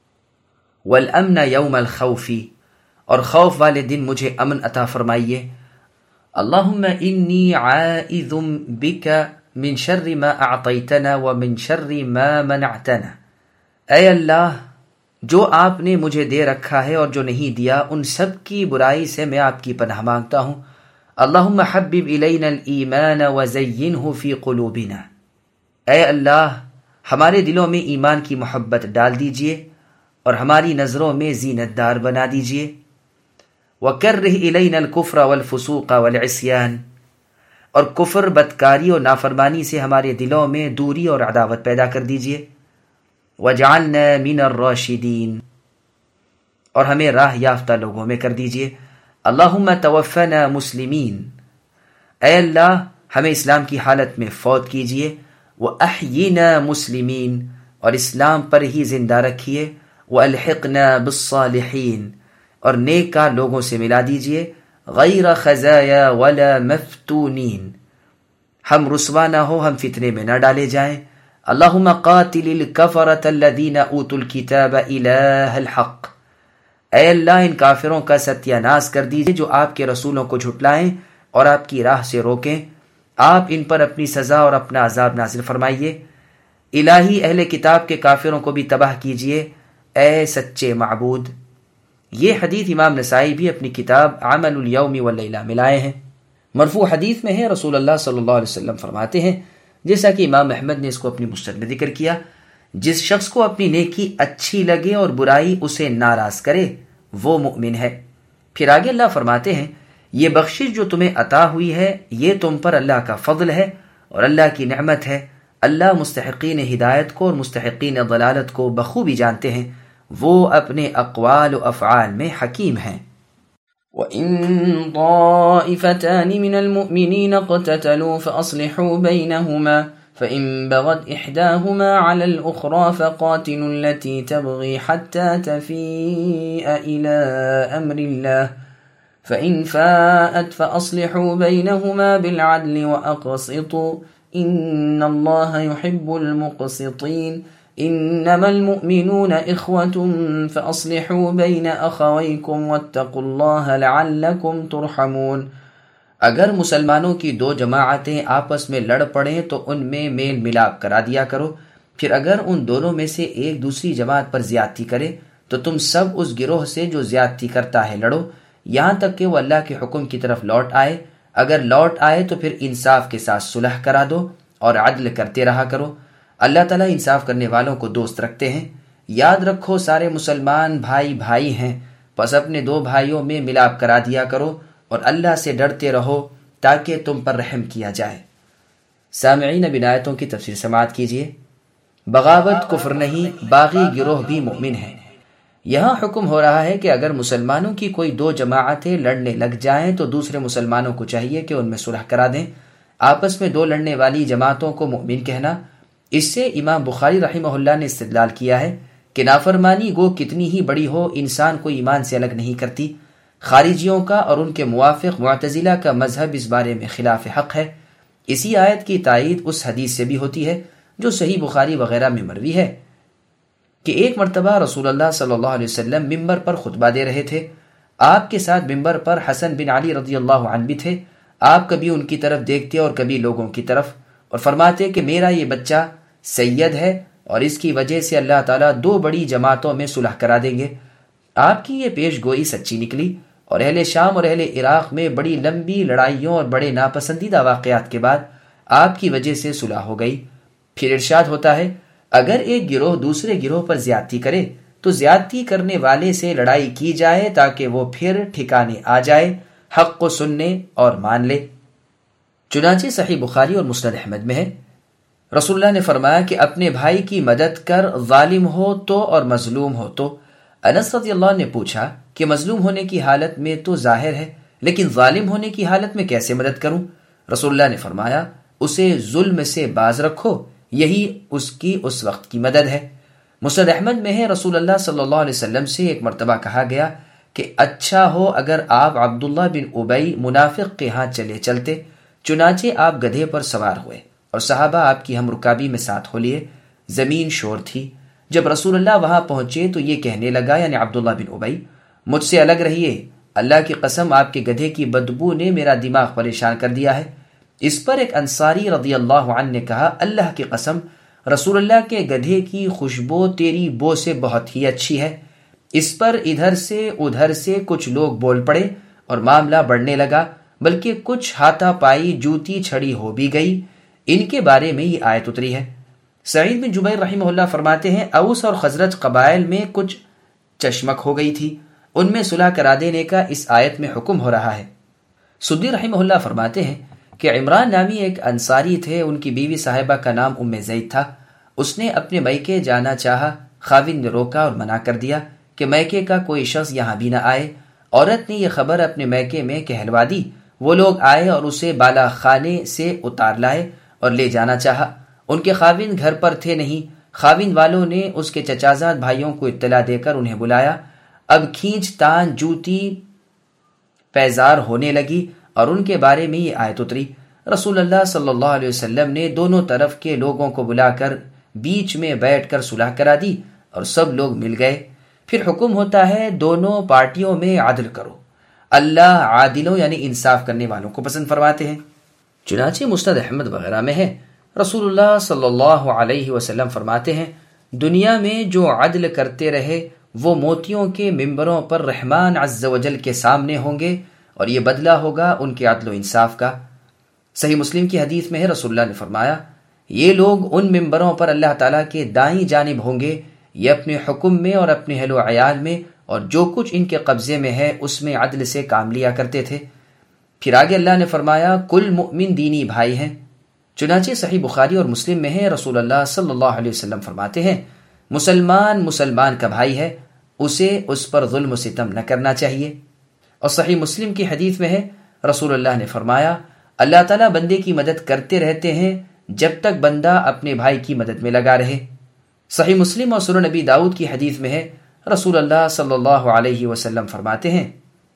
والامن یوم الخوف، اور خوف والے دن مجھے امن عطا فرمائیے۔ اللہم انی عائذ بک من شر ما اعطیتنا ومن شر ما منعتنا، اے اللہ جو آپ نے مجھے دے رکھا ہے اور جو نہیں دیا ان سب کی برائی سے میں آپ کی پناہ مانگتا ہوں۔ اللہم حبب الینا الایمان وزینہ فی قلوبنا، اے اللہ ہمارے دلوں میں ایمان کی محبت ڈال دیجئے اور ہماری نظروں میں زینت دار بنا دیجئے۔ وکرہ الینا الکفر والفسوق والعصیان، اور کفر، بدکاری اور نافرمانی سے ہمارے دلوں میں دوری اور عداوت پیدا کر دیجئے۔ وجعلنا من الراشدین، اور ہمیں راہ یافتہ لوگوں میں کر دیجئے۔ اللہم توفنا مسلمین، اے اللہ ہمیں اسلام کی حالت میں فوت کیجئے۔ وَأَحْيِنَا مُسْلِمِينَ، اور اسلام پر ہی زندہ رکھیے۔ وَأَلْحِقْنَا بِالصَّالِحِينَ، اور نیکار لوگوں سے ملا دیجئے۔ غَيْرَ خَزَايَا وَلَا مَفْتُونِينَ، ہم رسوا نہ ہو، ہم فتنے میں نہ ڈالے جائیں۔ اللہم قاتل الکفرۃ الذین اوتوا الکتاب الہ الحق، اے اللہ ان کافروں کا ستیہ ناش کر دیجئے جو آپ کے رسولوں کو جھٹلائیں اور آپ کی راہ سے روکیں۔ آپ ان پر اپنی سزا اور اپنا عذاب نازل فرمائیے۔ الہی اہل کتاب کے کافروں کو بھی تباہ کیجئے اے سچے معبود۔ یہ حدیث امام نسائی بھی اپنی کتاب عمل الیوم واللیلہ میں لائے ہیں۔ مرفوع حدیث میں ہے، رسول اللہ صلی اللہ علیہ وسلم فرماتے ہیں، جیسا کہ امام احمد نے اس کو اپنی مسند میں ذکر کیا، جس شخص کو اپنی نیکی اچھی لگے اور برائی اسے ناراض کرے وہ مؤمن ہے۔ پھر آگے اللہ فرماتے ہیں، یہ بخشش جو تمہیں عطا ہوئی ہے یہ تم پر اللہ کا فضل ہے اور اللہ کی نعمت ہے۔ اللہ مستحقین ہدایت کو اور مستحقین ضلالت کو بخوبی جانتے ہیں، وہ اپنے اقوال و افعال میں حکیم ہیں۔ وَإِن طَائِفَتَانِ مِنَ الْمُؤْمِنِينَ اقْتَتَلُوا فَأَصْلِحُوا بَيْنَهُمَا فَإِن بَغَتْ إِحْدَاهُمَا عَلَى الْأُخْرَى فَقَاتِلُوا الَّتِي تَبْغِي حَتَّى تَفِيءَ إِلَى أَمْرِ اللَّهِ فَإِن فَاءَتْ فَأَصْلِحُوا بَيْنَهُمَا بِالْعَدْلِ وَأَقْسِطُوا إِنَّ اللَّهَ يُحِبُّ الْمُقْسِطِينَ انما المؤمنون اخوة فاصلحوا بين اخويكم واتقوا الله لعلكم ترحمون، اگر مسلمانوں کی دو جماعتیں آپس میں لڑ پڑیں تو ان میں میل ملاپ کرا دیا کرو، پھر اگر ان دونوں میں سے ایک دوسری جماعت پر زیادتی کرے تو تم سب اس گروہ سے جو زیادتی کرتا ہے لڑو، یہاں تک کہ وہ اللہ کے حکم کی طرف لوٹ آئے۔ اگر لوٹ آئے تو پھر انصاف کے ساتھ صلح کرا دو اور عدل کرتے رہا کرو، اللہ تعالیٰ انصاف کرنے والوں کو دوست رکھتے ہیں۔ یاد رکھو سارے مسلمان بھائی بھائی ہیں، پس اپنے دو بھائیوں میں ملاپ کرا دیا کرو اور اللہ سے ڈرتے رہو تاکہ تم پر رحم کیا جائے۔ سامعین اب آیتوں کی تفسیر سماعت کیجیے۔ بغاوت کفر نہیں، باغی گروہ بھی مومن ہے۔ یہاں حکم ہو رہا ہے کہ اگر مسلمانوں کی کوئی دو جماعتیں لڑنے لگ جائیں تو دوسرے مسلمانوں کو چاہیے کہ ان میں صلح کرا دیں۔ آپس میں دو لڑنے والی جماعتوں کو مومن کہنا، اس سے امام بخاری رحمہ اللہ نے استدلال کیا ہے کہ نافرمانی گو کتنی ہی بڑی ہو انسان کو ایمان سے الگ نہیں کرتی۔ خارجیوں کا اور ان کے موافق معتزلہ کا مذہب اس بارے میں خلاف حق ہے۔ اسی آیت کی تائید اس حدیث سے بھی ہوتی ہے جو صحیح بخاری وغیرہ میں مروی ہے کہ ایک مرتبہ رسول اللہ صلی اللہ علیہ وسلم ممبر پر خطبہ دے رہے تھے۔ آپ کے ساتھ ممبر پر حسن بن علی رضی اللہ عنہ بھی تھے۔ آپ کبھی ان کی طرف دیکھتے اور کبھی لوگوں کی طرف، اور فرماتے کہ میرا یہ بچہ سید ہے اور اس کی وجہ سے اللہ تعالیٰ دو بڑی جماعتوں میں صلح کرا دیں گے۔ آپ کی یہ پیش گوئی سچی نکلی اور اہل شام اور اہل عراق میں بڑی لمبی لڑائیوں اور بڑے ناپسندیدہ واقعات کے بعد آپ کی وجہ سے صلح ہو گئی۔ پھر ارشاد ہوتا ہے، اگر ایک گروہ دوسرے گروہ پر زیادتی کرے تو زیادتی کرنے والے سے لڑائی کی جائے تاکہ وہ پھر ٹھکانے آ جائے، حق کو سننے اور مان لے۔ چنانچہ صحیح بخاری اور مسند احمد میں ہے، رسول اللہ نے فرمایا کہ اپنے بھائی کی مدد کر، ظالم ہو تو اور مظلوم ہو تو۔ انس رضی اللہ عنہ نے پوچھا کہ مظلوم ہونے کی حالت میں تو ظاہر ہے، لیکن ظالم ہونے کی حالت میں کیسے مدد کروں؟ رسول اللہ نے فرمایا، اسے ظلم سے باز رکھو، یہی اس کی اس وقت کی مدد ہے۔ مسند احمد میں ہے، رسول اللہ صلی اللہ علیہ وسلم سے ایک مرتبہ کہا گیا کہ اچھا ہو اگر آپ عبداللہ بن ابی منافق کے ہاں چلے چلتے۔ چنانچہ آپ گدھے پر سوار ہوئے اور صحابہ آپ کی ہم رکابی میں ساتھ ہو لیے۔ زمین شور تھی۔ جب رسول اللہ وہاں پہنچے تو یہ کہنے لگا، یعنی عبداللہ بن ابی، مجھ سے الگ رہیے، اللہ کی قسم آپ کے گدھے کی بدبو نے میرا دماغ پریشان کر دیا ہے۔ اس پر ایک انصاری رضی اللہ عنہ نے کہا، اللہ کی قسم رسول اللہ کے گدھے کی خوشبو تیری بو سے بہت ہی اچھی ہے۔ اس پر ادھر سے ادھر سے کچھ لوگ بول پڑے اور معاملہ بڑھنے لگا، بلکہ کچھ ہاتھا پائی جوتی چھڑی ہو بھی گئی۔ ان کے بارے میں یہ آیت اتری ہے۔ سعید بن جبیر رحمہ اللہ فرماتے ہیں، اوس اور خزرج قبائل میں کچھ چشمک ہو گئی تھی، ان میں صلح کرا دینے کا اس آیت میں حکم ہو رہا ہے۔ سدی رحمہ اللہ فرماتے ہیں کہ عمران نامی ایک انصاری تھے، ان کی بیوی صاحبہ کا نام ام زید تھا۔ اس نے اپنے میکے جانا چاہا، خاوند نے روکا اور منع کر دیا کہ میکے کا کوئی شخص یہاں بھی نہ آئے۔ عورت نے یہ خبر اپنے میکے میں کہلوا دی۔ وہ لوگ آئے اور اسے بالا خانے سے اتار لائے اور لے جانا چاہا۔ ان کے خاوند گھر پر تھے نہیں۔ خاوند والوں نے اس کے چچازاد بھائیوں کو اطلاع دے کر انہیں بلایا۔ اب کھینچ تان جوتی پیزار ہونے لگی اور ان کے بارے میں یہ آیت اتری۔ رسول اللہ صلی اللہ علیہ وسلم نے دونوں طرف کے لوگوں کو بلا کر بیچ میں بیٹھ کر صلح کرا دی اور سب لوگ مل گئے۔ پھر حکم ہوتا ہے دونوں پارٹیوں میں عدل کرو، اللہ عادلوں یعنی انصاف کرنے والوں کو پسند فرماتے ہیں۔ چنانچہ مسند احمد وغیرہ میں ہے، رسول اللہ صلی اللہ علیہ وسلم فرماتے ہیں، دنیا میں جو عدل کرتے رہے وہ موتیوں کے ممبروں پر رحمان عز و جل کے سامنے ہوں گے اور یہ بدلہ ہوگا ان کے عدل و انصاف کا۔ صحیح مسلم کی حدیث میں ہے، رسول اللہ نے فرمایا، یہ لوگ ان ممبروں پر اللہ تعالیٰ کے دائیں جانب ہوں گے، یہ اپنے حکم میں اور اپنے اہل و عیال میں اور جو کچھ ان کے قبضے میں ہے اس میں عدل سے کام لیا کرتے تھے۔ پھر آگے اللہ نے فرمایا، کل مؤمن دینی بھائی ہیں۔ چنانچہ صحیح بخاری اور مسلم میں ہے، رسول اللہ صلی اللہ علیہ وسلم فرماتے ہیں، مسلمان مسلمان کا بھائی ہے، اسے اس پر ظلم و ستم نہ کرنا چاہیے۔ اور صحیح مسلم کی حدیث میں ہے، رسول اللہ نے فرمایا، اللہ تعالیٰ بندے کی مدد کرتے رہتے ہیں جب تک بندہ اپنے بھائی کی مدد میں لگا رہے۔ صحیح مسلم اور سنن نبی داؤد کی حدیث میں ہے، رسول اللہ صلی اللہ علیہ وسلم فرماتے ہیں،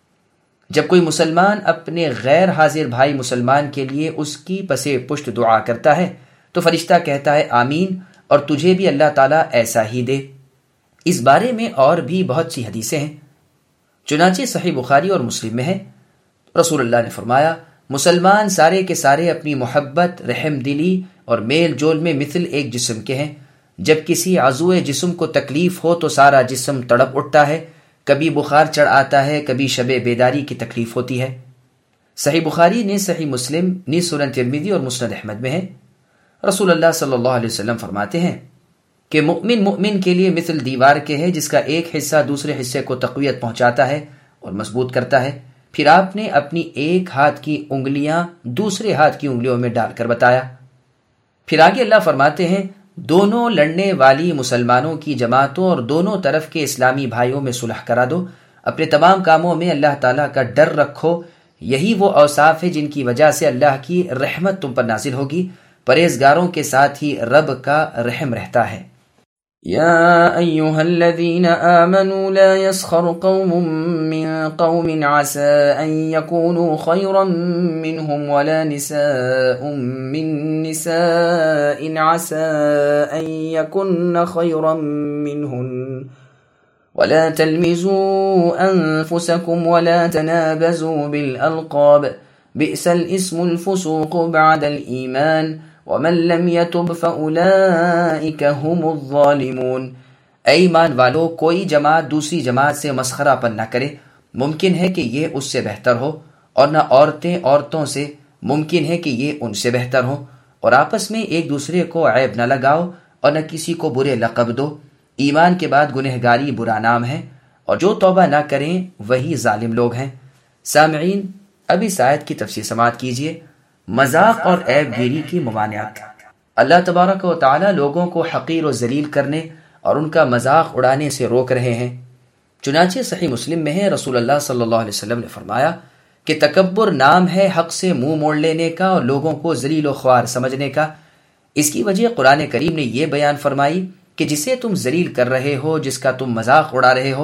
جب کوئی مسلمان اپنے غیر حاضر بھائی مسلمان کے لیے اس کی پسے پشت دعا کرتا ہے تو فرشتہ کہتا ہے آمین، اور تجھے بھی اللہ تعالیٰ ایسا ہی دے۔ اس بارے میں اور بھی بہت سی حدیثیں ہیں۔ چنانچہ صحیح بخاری اور مسلم میں ہے، رسول اللہ نے فرمایا، مسلمان سارے کے سارے اپنی محبت، رحم دلی اور میل جول میں مثل ایک جسم کے ہیں۔ جب کسی عضو جسم کو تکلیف ہو تو سارا جسم تڑپ اٹھتا ہے، کبھی بخار چڑھ آتا ہے، کبھی شب بیداری کی تکلیف ہوتی ہے۔ صحیح بخاری نے صحیح مسلم نے سنن ترمذی اور مسند احمد میں ہے، رسول اللہ صلی اللہ علیہ وسلم فرماتے ہیں کہ مومن کے لیے مثل دیوار کے ہے جس کا ایک حصہ دوسرے حصے کو تقویت پہنچاتا ہے اور مضبوط کرتا ہے۔ پھر آپ نے اپنی ایک ہاتھ کی انگلیاں دوسرے ہاتھ کی انگلیوں میں ڈال کر بتایا۔ پھر آگے اللہ فرماتے ہیں، دونوں لڑنے والی مسلمانوں کی جماعتوں اور دونوں طرف کے اسلامی بھائیوں میں صلح کرا دو، اپنے تمام کاموں میں اللہ تعالیٰ کا ڈر رکھو، یہی وہ اوصاف ہے جن کی وجہ سے اللہ کی رحمت تم پر نازل ہوگی، پرہیزگاروں کے ساتھ ہی رب کا رحم رہتا ہے۔ يا أيها الذين آمنوا لا يسخر قوم من قوم عسى أن يكونوا خيرا منهم ولا نساء من نساء عسى أن يكن خيرا منهن ولا تلمزوا أنفسكم ولا تنابزوا بالألقاب بئس الاسم الفسوق بعد الإيمان وَمَن لَّمْ يَتُبْ فَأُولَٰئِكَ هُمُ الظَّالِمُونَ۔ اے ایمان والو، کوئی جماعت دوسری جماعت سے مسخرہ پن نہ کرے، ممکن ہے کہ یہ اس سے بہتر ہو، اور نہ عورتیں عورتوں سے، ممکن ہے کہ یہ ان سے بہتر ہو، اور آپس میں ایک دوسرے کو عیب نہ لگاؤ اور نہ کسی کو برے لقب دو۔ ایمان کے بعد گنہگاری برا نام ہے، اور جو توبہ نہ کریں وہی ظالم لوگ ہیں۔ سامعین، اب اس آیت کی تفسیر سماعت کیجیے۔ مذاق اور عیب گیری کی ممانعت۔ اللہ تبارک و تعالی لوگوں کو حقیر و ذلیل کرنے اور ان کا مذاق اڑانے سے روک رہے ہیں۔ چنانچہ صحیح مسلم میں ہے، رسول اللہ صلی اللہ علیہ وسلم نے فرمایا کہ تکبر نام ہے حق سے منہ موڑ لینے کا اور لوگوں کو ذلیل و خوار سمجھنے کا۔ اس کی وجہ قرآن کریم نے یہ بیان فرمائی کہ جسے تم ذلیل کر رہے ہو، جس کا تم مذاق اڑا رہے ہو،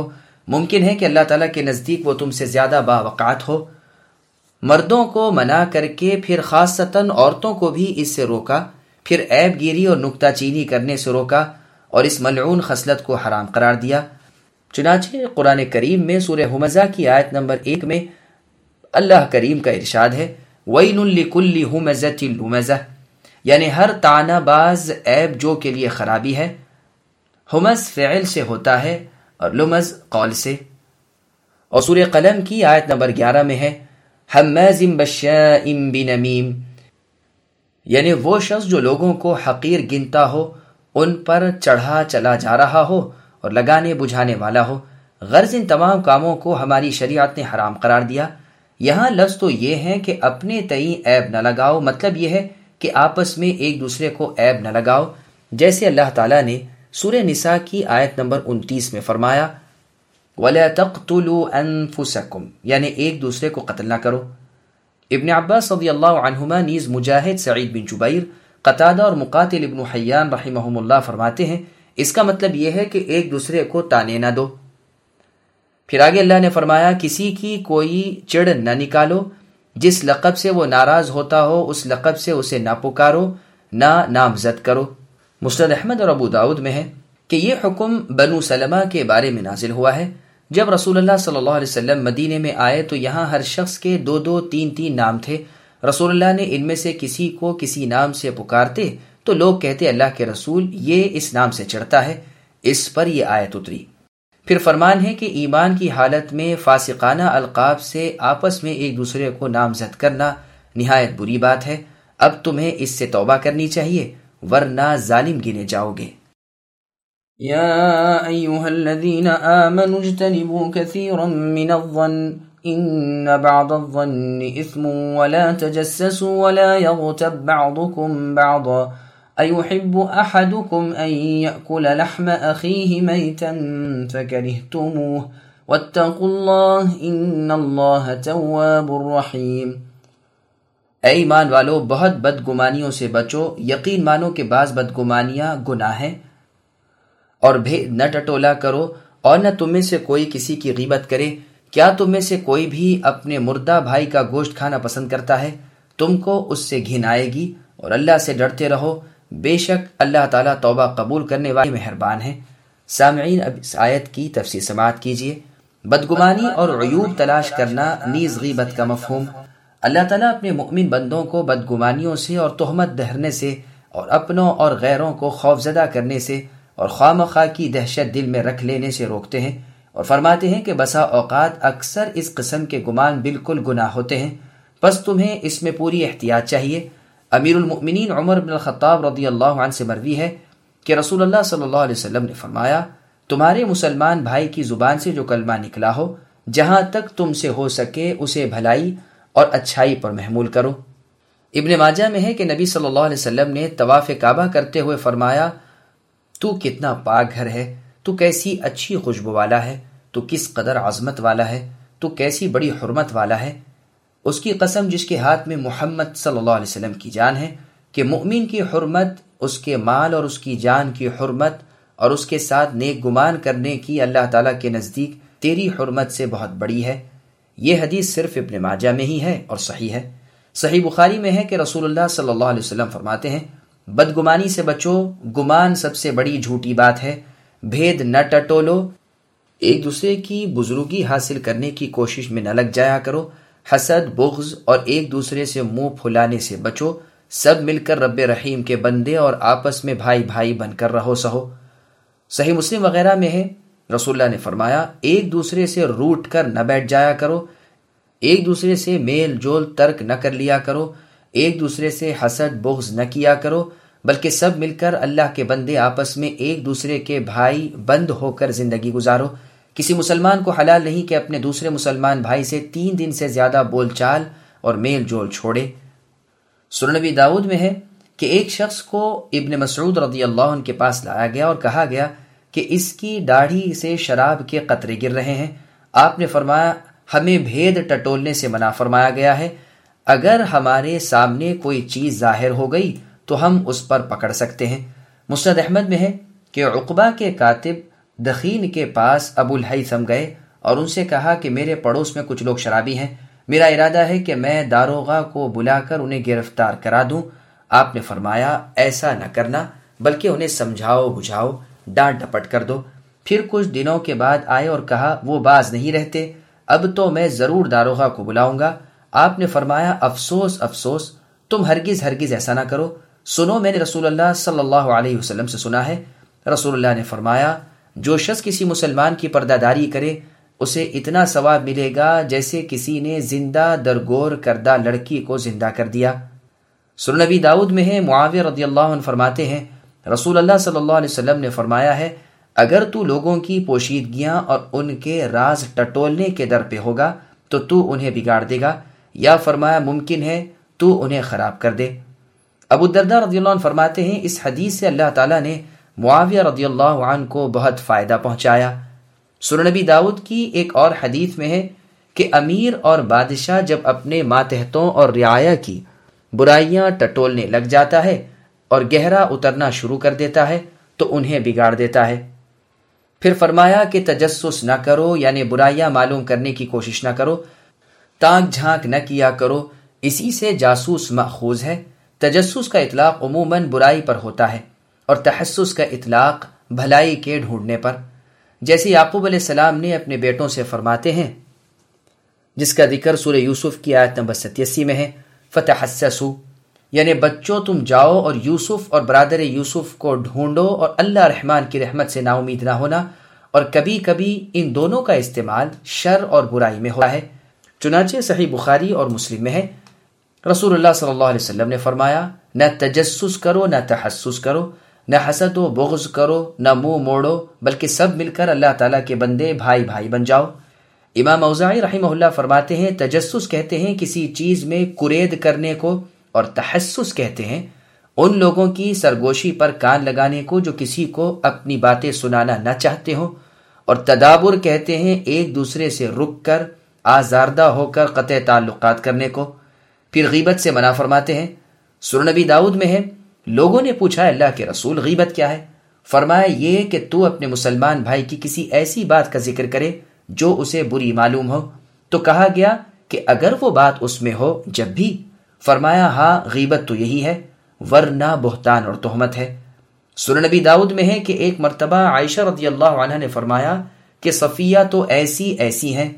ممکن ہے کہ اللہ تعالیٰ کے نزدیک وہ تم سے زیادہ باوقعت ہو۔ مردوں کو منع کر کے پھر خاصتاً عورتوں کو بھی اس سے روکا، پھر عیب گیری اور نکتہ چینی کرنے سے روکا اور اس ملعون خصلت کو حرام قرار دیا۔ چنانچہ قرآن کریم میں سورہ ہمزہ کی آیت نمبر 1 میں اللہ کریم کا ارشاد ہے وَيْلٌ لِكُلِّ هُمَزَةٍ لُمَزَةٍ، یعنی ہر طعنہ باز عیب جو کے لیے خرابی ہے۔ ہمز فعل سے ہوتا ہے اور لمز قول سے۔ اور سورہ قلم کی آیت نمبر 11 میں ہے حماز بشاء بنمیم، یعنی وہ شخص جو لوگوں کو حقیر گنتا ہو، ان پر چڑھا چلا جا رہا ہو اور لگانے بجھانے والا ہو۔ غرض ان تمام کاموں کو ہماری شریعت نے حرام قرار دیا۔ یہاں لفظ تو یہ ہے کہ اپنے تئیں عیب نہ لگاؤ، مطلب یہ ہے کہ آپس میں ایک دوسرے کو عیب نہ لگاؤ، جیسے اللہ تعالیٰ نے سورہ نساء کی آیت نمبر 29 میں فرمایا وَلَا تَقْتُلُوا أَنفُسَكُمْ، یعنی ایک دوسرے کو قتل نہ کرو۔ ابن عباس رضی اللہ عنہما نیز مجاہد، سعید بن جبیر، قتادہ اور مقاتل ابن حیان رحمہم اللہ فرماتے ہیں اس کا مطلب یہ ہے کہ ایک دوسرے کو تانے نہ دو۔ پھر آگے اللہ نے فرمایا کسی کی کوئی چڑ نہ نکالو، جس لقب سے وہ ناراض ہوتا ہو اس لقب سے اسے نہ پکارو، نہ نامزد کرو۔ مسند احمد اور ابو داؤد میں ہے کہ یہ حکم بنو سلمہ کے بارے میں نازل ہوا ہے۔ جب رسول اللہ صلی اللہ علیہ وسلم مدینے میں آئے تو یہاں ہر شخص کے 2 3 نام تھے۔ رسول اللہ نے ان میں سے کسی کو کسی نام سے پکارتے تو لوگ کہتے اللہ کے رسول یہ اس نام سے چڑھتا ہے۔ اس پر یہ آیت اتری۔ پھر فرمان ہے کہ ایمان کی حالت میں فاسقانہ القاب سے آپس میں ایک دوسرے کو نامزد کرنا نہایت بری بات ہے۔ اب تمہیں اس سے توبہ کرنی چاہیے ورنہ ظالم گنے جاؤ گے۔ يا أيها الذين آمنوا اجتنبوا كثيرا من الظن إن بعض الظن إثم ولا تجسسوا ولا يغتب بعضكم بعضا أيحب أحدكم أن يأكل لحم أخيه ميتا فكرهتموه واتقوا الله إن الله تواب رحيم۔ اے ایمان والو، بہت بدگمانیوں سے بچو، یقین مانو کہ بعض بدگمانیاں گناہ ہیں، اور بھید نہ ٹٹولا کرو، اور نہ تم میں سے کوئی کسی کی غیبت کرے۔ کیا تم میں سے کوئی بھی اپنے مردہ بھائی کا گوشت کھانا پسند کرتا ہے؟ تم کو اس سے گھن آئے گی، اور اللہ سے ڈرتے رہو، بے شک اللہ تعالیٰ توبہ قبول کرنے والے مہربان ہیں۔ سامعین، اب اس آیت کی تفسیر سماعت کیجیے۔ بدگمانی اور عیوب تلاش کرنا نیز غیبت کا مفہوم۔ اللہ تعالیٰ اپنے مؤمن بندوں کو بدگمانیوں سے اور تہمت دہرنے سے اور اپنوں اور غیروں کو خوفزدہ کرنے سے اور خواہ کی دہشت دل میں رکھ لینے سے روکتے ہیں، اور فرماتے ہیں کہ بسا اوقات اکثر اس قسم کے گمان بالکل گناہ ہوتے ہیں، پس تمہیں اس میں پوری احتیاط چاہیے۔ امیر المؤمنین عمر بن الخطاب رضی اللہ عنہ سے مروی ہے کہ رسول اللہ صلی اللہ علیہ وسلم نے فرمایا تمہارے مسلمان بھائی کی زبان سے جو کلمہ نکلا ہو، جہاں تک تم سے ہو سکے اسے بھلائی اور اچھائی پر محمول کرو۔ ابن ماجہ میں ہے کہ نبی صلی اللہ علیہ وسلم نے طواف کعبہ کرتے ہوئے فرمایا تو کتنا پاک گھر ہے، تو کیسی اچھی خوشبو والا ہے، تو کس قدر عظمت والا ہے، تو کیسی بڑی حرمت والا ہے۔ اس کی قسم جس کے ہاتھ میں محمد صلی اللہ علیہ وسلم کی جان ہے کہ مؤمن کی حرمت اس کے مال اور اس کی جان کی حرمت اور اس کے ساتھ نیک گمان کرنے کی اللہ تعالیٰ کے نزدیک تیری حرمت سے بہت بڑی ہے۔ یہ حدیث صرف ابن ماجہ میں ہی ہے اور صحیح ہے۔ صحیح بخاری میں ہے کہ رسول اللہ صلی اللہ علیہ وسلم فرماتے ہیں بدگمانی سے بچو، گمان سب سے بڑی جھوٹی بات ہے، بھید نہ ٹٹولو، ایک دوسرے کی بزرگی حاصل کرنے کی کوشش میں نہ لگ جایا کرو، حسد، بغض اور ایک دوسرے سے منہ پھلانے سے بچو، سب مل کر رب رحیم کے بندے اور آپس میں بھائی بھائی بن کر رہو سہو۔ صحیح مسلم وغیرہ میں ہے رسول اللہ نے فرمایا ایک دوسرے سے روٹ کر نہ بیٹھ جایا کرو، ایک دوسرے سے میل جول ترک نہ کر لیا کرو، ایک دوسرے سے حسد بغض نہ کیا کرو، بلکہ سب مل کر اللہ کے بندے آپس میں ایک دوسرے کے بھائی بند ہو کر زندگی گزارو۔ کسی مسلمان کو حلال نہیں کہ اپنے دوسرے مسلمان بھائی سے 3 دن سے زیادہ بول چال اور میل جول چھوڑے۔ سنن نبی داؤد میں ہے کہ ایک شخص کو ابن مسعود رضی اللہ عنہ کے پاس لایا گیا اور کہا گیا کہ اس کی داڑھی سے شراب کے قطرے گر رہے ہیں۔ آپ نے فرمایا ہمیں بھید ٹٹولنے سے منع فرمایا گیا ہے، اگر ہمارے سامنے کوئی چیز ظاہر ہو گئی تو ہم اس پر پکڑ سکتے ہیں۔ مسند احمد میں ہے کہ عقبہ کے کاتب دخین کے پاس ابو الہیثم گئے اور ان سے کہا کہ میرے پڑوس میں کچھ لوگ شرابی ہیں، میرا ارادہ ہے کہ میں داروغہ کو بلا کر انہیں گرفتار کرا دوں۔ آپ نے فرمایا ایسا نہ کرنا، بلکہ انہیں سمجھاؤ بجھاؤ، ڈانٹ ڈپٹ کر دو۔ پھر کچھ دنوں کے بعد آئے اور کہا وہ باز نہیں رہتے، اب تو میں ضرور داروغہ کو بلاؤں گا۔ آپ نے فرمایا افسوس افسوس، تم ہرگز ہرگز ایسا نہ کرو، سنو میں نے رسول اللہ صلی اللہ علیہ وسلم سے سنا ہے۔ رسول اللہ نے فرمایا جو شخص کسی مسلمان کی پردہ داری کرے اسے اتنا ثواب ملے گا جیسے کسی نے زندہ درگور کردہ لڑکی کو زندہ کر دیا۔ سنن نبی داؤد میں ہے، معاویہ رضی اللہ عنہ فرماتے ہیں رسول اللہ صلی اللہ علیہ وسلم نے فرمایا ہے اگر تو لوگوں کی پوشیدگیاں اور ان کے راز ٹٹولنے کے در پہ ہوگا تو انہیں بگاڑ دے گا، یا فرمایا ممکن ہے تو انہیں خراب کر دے۔ ابو الدرداء رضی اللہ عنہ فرماتے ہیں اس حدیث سے اللہ تعالیٰ نے معاویہ رضی اللہ عنہ کو بہت فائدہ پہنچایا۔ سنن نبی داؤد کی ایک اور حدیث میں ہے کہ امیر اور بادشاہ جب اپنے ماتحتوں اور رعایا کی برائیاں ٹٹولنے لگ جاتا ہے اور گہرا اترنا شروع کر دیتا ہے تو انہیں بگاڑ دیتا ہے۔ پھر فرمایا کہ تجسس نہ کرو، یعنی برائیاں معلوم کرنے کی کوشش نہ کرو، تانک جھانک نہ کیا کرو، اسی سے جاسوس ماخوذ ہے۔ تجسس کا اطلاق عموماً برائی پر ہوتا ہے اور تحسس کا اطلاق بھلائی کے ڈھونڈنے پر، جیسے یعقوب علیہ السلام نے اپنے بیٹوں سے فرماتے ہیں، جس کا ذکر سورہ یوسف کی آیت نمبر 87 میں ہے، فتحسسوا، یعنی بچوں تم جاؤ اور یوسف اور برادر یوسف کو ڈھونڈو اور اللہ رحمان کی رحمت سے نا امید نہ ہونا، اور کبھی کبھی ان دونوں کا استعمال شر اور برائی میں ہوتا ہے۔ چنانچہ صحیح بخاری اور مسلم میں ہے رسول اللہ صلی اللہ علیہ وسلم نے فرمایا نہ تجسس کرو نہ تحسس کرو، نہ حسد و بغض کرو، نہ منہ موڑو، بلکہ سب مل کر اللہ تعالیٰ کے بندے بھائی بھائی بن جاؤ۔ امام اوزاعی رحمہ اللہ فرماتے ہیں تجسس کہتے ہیں کسی چیز میں کرید کرنے کو، اور تحسس کہتے ہیں ان لوگوں کی سرگوشی پر کان لگانے کو جو کسی کو اپنی باتیں سنانا نہ چاہتے ہوں، اور تدابر کہتے ہیں ایک دوسرے سے رک کر آزاردہ ہو کر قطع تعلقات کرنے کو۔ پھر غیبت سے منع فرماتے ہیں۔ سنن نبی داؤد میں ہے لوگوں نے پوچھا اللہ کے رسول غیبت کیا ہے؟ فرمایا یہ کہ تو اپنے مسلمان بھائی کی کسی ایسی بات کا ذکر کرے جو اسے بری معلوم ہو۔ تو کہا گیا کہ اگر وہ بات اس میں ہو جب بھی؟ فرمایا ہاں غیبت تو یہی ہے، ورنہ بہتان اور تہمت ہے۔ سنن نبی داؤد میں ہے کہ ایک مرتبہ عائشہ رضی اللہ عنہ نے فرمایا کہ صفیہ تو ایسی ہیں۔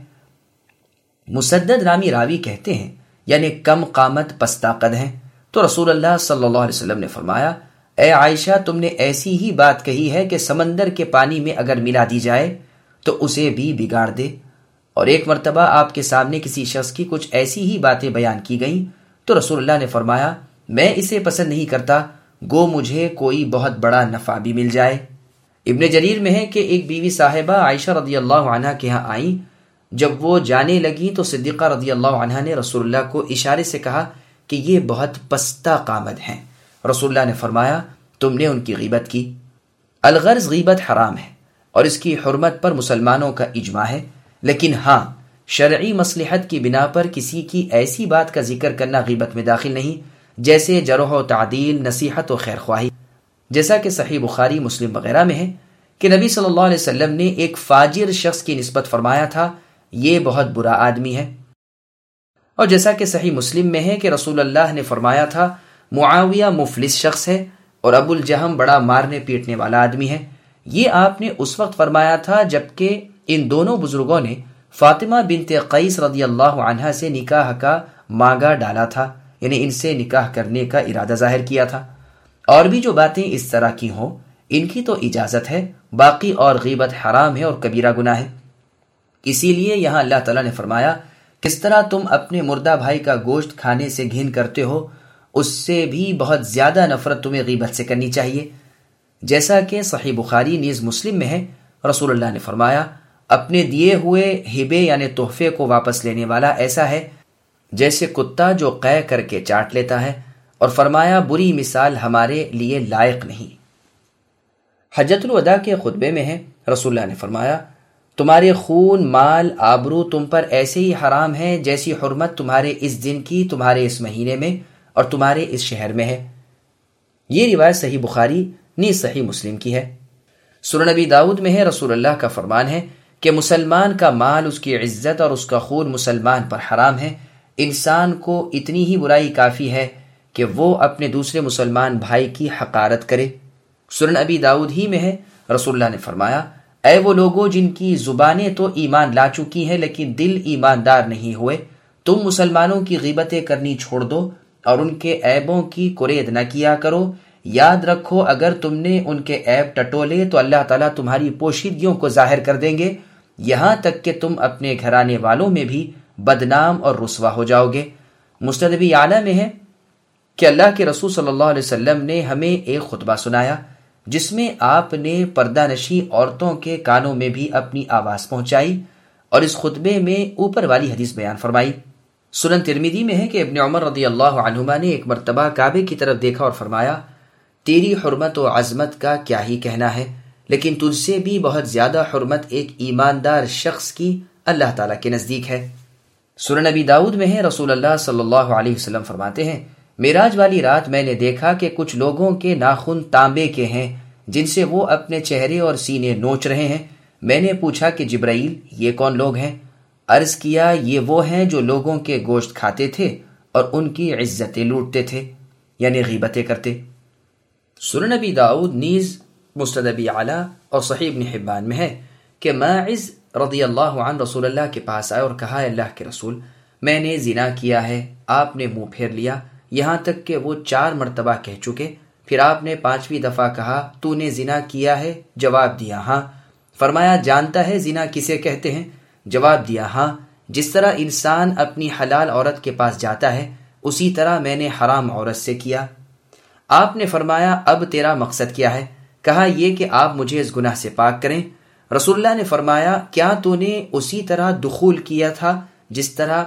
مسدد نامی راوی کہتے ہیں یعنی کم قامت پستہ قد ہیں۔ تو رسول اللہ صلی اللہ علیہ وسلم نے فرمایا اے عائشہ تم نے ایسی ہی بات کہی ہے کہ سمندر کے پانی میں اگر ملا دی جائے تو اسے بھی بگاڑ دے۔ اور ایک مرتبہ آپ کے سامنے کسی شخص کی کچھ ایسی ہی باتیں بیان کی گئیں تو رسول اللہ نے فرمایا میں اسے پسند نہیں کرتا، گو مجھے کوئی بہت بڑا نفع بھی مل جائے۔ ابن جریر میں ہے کہ ایک بیوی صاحبہ عائشہ رضی اللہ عنہ کے ہاں آئیں، جب وہ جانے لگی تو صدیقہ رضی اللہ عنہ نے رسول اللہ کو اشارے سے کہا کہ یہ بہت پستہ قامت ہیں۔ رسول اللہ نے فرمایا تم نے ان کی غیبت کی۔ الغرض غیبت حرام ہے اور اس کی حرمت پر مسلمانوں کا اجماع ہے، لیکن ہاں شرعی مصلحت کی بنا پر کسی کی ایسی بات کا ذکر کرنا غیبت میں داخل نہیں، جیسے جرح و تعدیل، نصیحت و خیر خواہی، جیسا کہ صحیح بخاری مسلم وغیرہ میں ہے کہ نبی صلی اللہ علیہ وسلم نے ایک فاجر شخص کی نسبت فرمایا تھا یہ بہت برا آدمی ہے، اور جیسا کہ صحیح مسلم میں ہے کہ رسول اللہ نے فرمایا تھا معاویہ مفلس شخص ہے اور ابو الجہم بڑا مارنے پیٹنے والا آدمی ہے۔ یہ آپ نے اس وقت فرمایا تھا جبکہ ان دونوں بزرگوں نے فاطمہ بنت قیس رضی اللہ عنہا سے نکاح کا مانگا ڈالا تھا، یعنی ان سے نکاح کرنے کا ارادہ ظاہر کیا تھا۔ اور بھی جو باتیں اس طرح کی ہوں ان کی تو اجازت ہے، باقی اور غیبت حرام ہے اور کبیرہ گناہ ہے۔ اسی لیے یہاں اللہ تعالیٰ نے فرمایا کس طرح تم اپنے مردہ بھائی کا گوشت کھانے سے گھن کرتے ہو، اس سے بھی بہت زیادہ نفرت تمہیں غیبت سے کرنی چاہیے۔ جیسا کہ صحیح بخاری نیز مسلم میں ہے رسول اللہ نے فرمایا اپنے دیے ہوئے ہبے یعنی تحفے کو واپس لینے والا ایسا ہے جیسے کتا جو قے کر کے چاٹ لیتا ہے، اور فرمایا بری مثال ہمارے لیے لائق نہیں۔ حجۃ الوداع کے خطبے میں ہے رسول اللہ نے فرمایا تمہارے خون، مال، آبرو تم پر ایسے ہی حرام ہے جیسی حرمت تمہارے اس دن کی تمہارے اس مہینے میں اور تمہارے اس شہر میں ہے۔ یہ روایت صحیح بخاری نیز صحیح مسلم کی ہے۔ سنن نبی داؤد میں ہے، رسول اللہ کا فرمان ہے کہ مسلمان کا مال، اس کی عزت اور اس کا خون مسلمان پر حرام ہے۔ انسان کو اتنی ہی برائی کافی ہے کہ وہ اپنے دوسرے مسلمان بھائی کی حقارت کرے۔ سنن ابی داؤد ہی میں ہے، رسول اللہ نے فرمایا، اے وہ لوگوں جن کی زبانیں تو ایمان لا چکی ہیں لیکن دل ایماندار نہیں ہوئے، تم مسلمانوں کی غیبتیں کرنی چھوڑ دو اور ان کے عیبوں کی کرید نہ کیا کرو۔ یاد رکھو اگر تم نے ان کے عیب ٹٹولے تو اللہ تعالیٰ تمہاری پوشیدگیوں کو ظاہر کر دیں گے، یہاں تک کہ تم اپنے گھرانے والوں میں بھی بدنام اور رسوا ہو جاؤ گے۔ مسند ابی اعلیٰ میں ہے کہ اللہ کے رسول صلی اللہ علیہ وسلم نے ہمیں ایک خطبہ سنایا جس میں آپ نے پردہ نشی عورتوں کے کانوں میں بھی اپنی آواز پہنچائی اور اس خطبے میں اوپر والی حدیث بیان فرمائی۔ سنن ترمذی میں ہے کہ ابن عمر رضی اللہ عنہما نے ایک مرتبہ کعبے کی طرف دیکھا اور فرمایا، تیری حرمت و عظمت کا کیا ہی کہنا ہے، لیکن تجھ سے بھی بہت زیادہ حرمت ایک ایماندار شخص کی اللہ تعالیٰ کے نزدیک ہے۔ سنن نبی داؤد میں ہے، رسول اللہ صلی اللہ علیہ وسلم فرماتے ہیں، معراج والی رات میں نے دیکھا کہ کچھ لوگوں کے ناخن تانبے کے ہیں جن سے وہ اپنے چہرے اور سینے نوچ رہے ہیں۔ میں نے پوچھا کہ جبرائیل یہ کون لوگ ہیں؟ عرض کیا یہ وہ ہیں جو لوگوں کے گوشت کھاتے تھے اور ان کی عزتیں لوٹتے تھے، یعنی غیبتیں کرتے۔ سنن نبی داؤد نیز مسند ابی اعلیٰ اور صحیح ابن حبان میں ہے کہ ماعز رضی اللہ عنہ رسول اللہ کے پاس آئے اور کہا، اللہ کے رسول، میں نے زنا کیا ہے۔ آپ نے منہ پھیر لیا یہاں تک کہ وہ 4 مرتبہ کہہ چکے۔ پھر آپ نے 5ویں دفعہ کہا، تو نے زنا کیا ہے؟ جواب دیا ہاں۔ فرمایا، جانتا ہے زنا کسے کہتے ہیں؟ جواب دیا ہاں۔ جس طرح انسان اپنی حلال عورت کے پاس جاتا ہے اسی طرح میں نے حرام عورت سے کیا۔ آپ نے فرمایا، اب تیرا مقصد کیا ہے؟ کہا، یہ کہ آپ مجھے اس گناہ سے پاک کریں۔ رسول اللہ نے فرمایا، کیا تو نے اسی طرح دخول کیا تھا جس طرح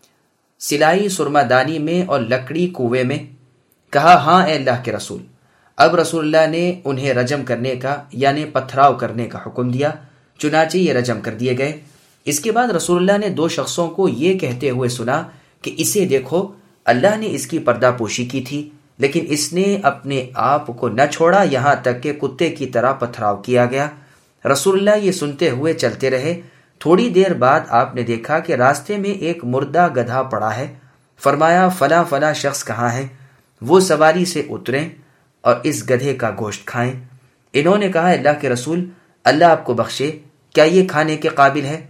سلائی سرما دانی میں اور لکڑی کنویں میں؟ کہا، ہاں اے اللہ کے رسول۔ اب رسول اللہ نے انہیں رجم کرنے کا یعنی پتھراؤ کرنے کا حکم دیا، چنانچہ یہ رجم کر دیے گئے۔ اس کے بعد رسول اللہ نے 2 شخصوں کو یہ کہتے ہوئے سنا کہ اسے دیکھو، اللہ نے اس کی پردہ پوشی کی تھی لیکن اس نے اپنے آپ کو نہ چھوڑا یہاں تک کہ کتے کی طرح پتھراؤ کیا گیا۔ رسول اللہ یہ سنتے ہوئے چلتے رہے۔ تھوڑی دیر بعد آپ نے دیکھا کہ راستے میں ایک مردہ گدھا پڑا ہے۔ فرمایا، فلاں فلاں شخص کہاں ہے؟ وہ سواری سے اتریں اور اس گدھے کا گوشت کھائیں۔ انہوں نے کہا، اللہ کے رسول، اللہ آپ کو بخشے، کیا یہ کھانے کے قابل ہے؟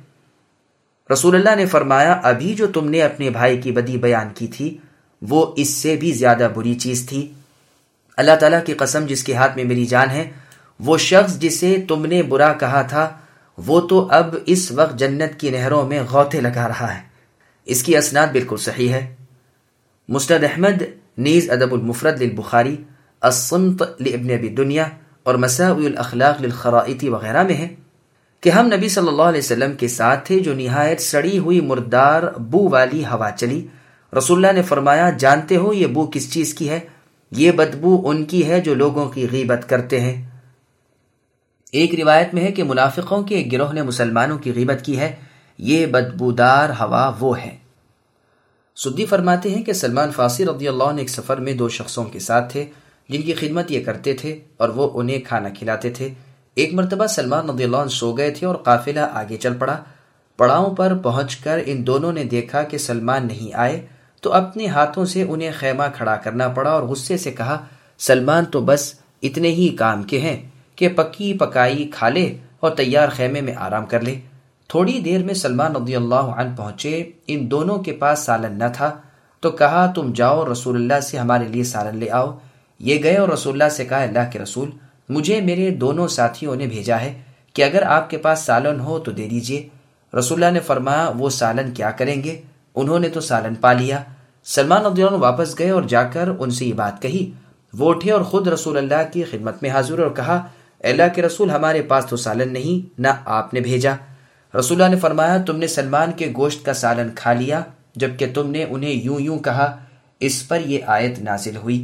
رسول اللہ نے فرمایا، ابھی جو تم نے اپنے بھائی کی بدی بیان کی تھی وہ اس سے بھی زیادہ بری چیز تھی۔ اللہ تعالیٰ کی قسم جس کے ہاتھ میں میری جان ہے، وہ شخص جسے تم نے برا کہا تھا وہ تو اب اس وقت جنت کی نہروں میں غوطے لگا رہا ہے۔ اس کی اسناد بالکل صحیح ہے۔ مسند احمد نیز ادب المفرد للبخاری، الصمت لابن ابی دنیا اور مساوی الاخلاق للخرائطی وغیرہ میں ہے کہ ہم نبی صلی اللہ علیہ وسلم کے ساتھ تھے جو نہایت سڑی ہوئی مردار بو والی ہوا چلی۔ رسول اللہ نے فرمایا، جانتے ہو یہ بو کس چیز کی ہے؟ یہ بدبو ان کی ہے جو لوگوں کی غیبت کرتے ہیں۔ ایک روایت میں ہے کہ منافقوں کے ایک گروہ نے مسلمانوں کی غیبت کی ہے، یہ بدبودار ہوا وہ ہے۔ سدی فرماتے ہیں کہ سلمان فارسی رضی اللہ عنہ ایک سفر میں 2 شخصوں کے ساتھ تھے جن کی خدمت یہ کرتے تھے اور وہ انہیں کھانا کھلاتے تھے۔ ایک مرتبہ سلمان رضی اللہ عنہ سو گئے تھے اور قافلہ آگے چل پڑا۔ پڑاؤں پر پہنچ کر ان دونوں نے دیکھا کہ سلمان نہیں آئے تو اپنے ہاتھوں سے انہیں خیمہ کھڑا کرنا پڑا اور غصے سے کہا، سلمان تو بس اتنے ہی کام کے ہیں کہ پکی پکائی کھا لے اور تیار خیمے میں آرام کر لے۔ تھوڑی دیر میں سلمان رضی اللہ عنہ پہنچے، ان دونوں کے پاس سالن نہ تھا تو کہا، تم جاؤ رسول اللہ سے ہمارے لیے سالن لے آؤ۔ یہ گئے اور رسول اللہ سے کہا، اللہ کے رسول، مجھے میرے دونوں ساتھیوں نے بھیجا ہے کہ اگر آپ کے پاس سالن ہو تو دے دیجیے۔ رسول اللہ نے فرمایا، وہ سالن کیا کریں گے؟ انہوں نے تو سالن پا لیا۔ سلمان رضی اللہ عنہ واپس گئے اور جا کر ان سے یہ بات کہی۔ وہ اٹھے اور خود رسول اللہ کی خدمت میں حاضر اور کہا، اللہ کے رسول، ہمارے پاس تو سالن نہیں، نہ آپ نے بھیجا۔ رسول اللہ نے فرمایا، تم نے سلمان کے گوشت کا سالن کھا لیا جبکہ تم نے انہیں یوں یوں کہا۔ اس پر یہ آیت نازل ہوئی،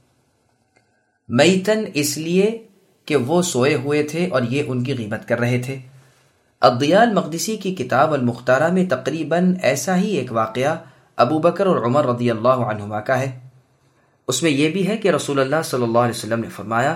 میتن، اس لیے کہ وہ سوئے ہوئے تھے اور یہ ان کی غیبت کر رہے تھے۔ الضیاء المقدسی کی کتاب المختارہ میں تقریباً ایسا ہی ایک واقعہ ابو بکر اور عمر رضی اللہ عنہما کا ہے۔ اس میں یہ بھی ہے کہ رسول اللہ صلی اللہ علیہ وسلم نے فرمایا،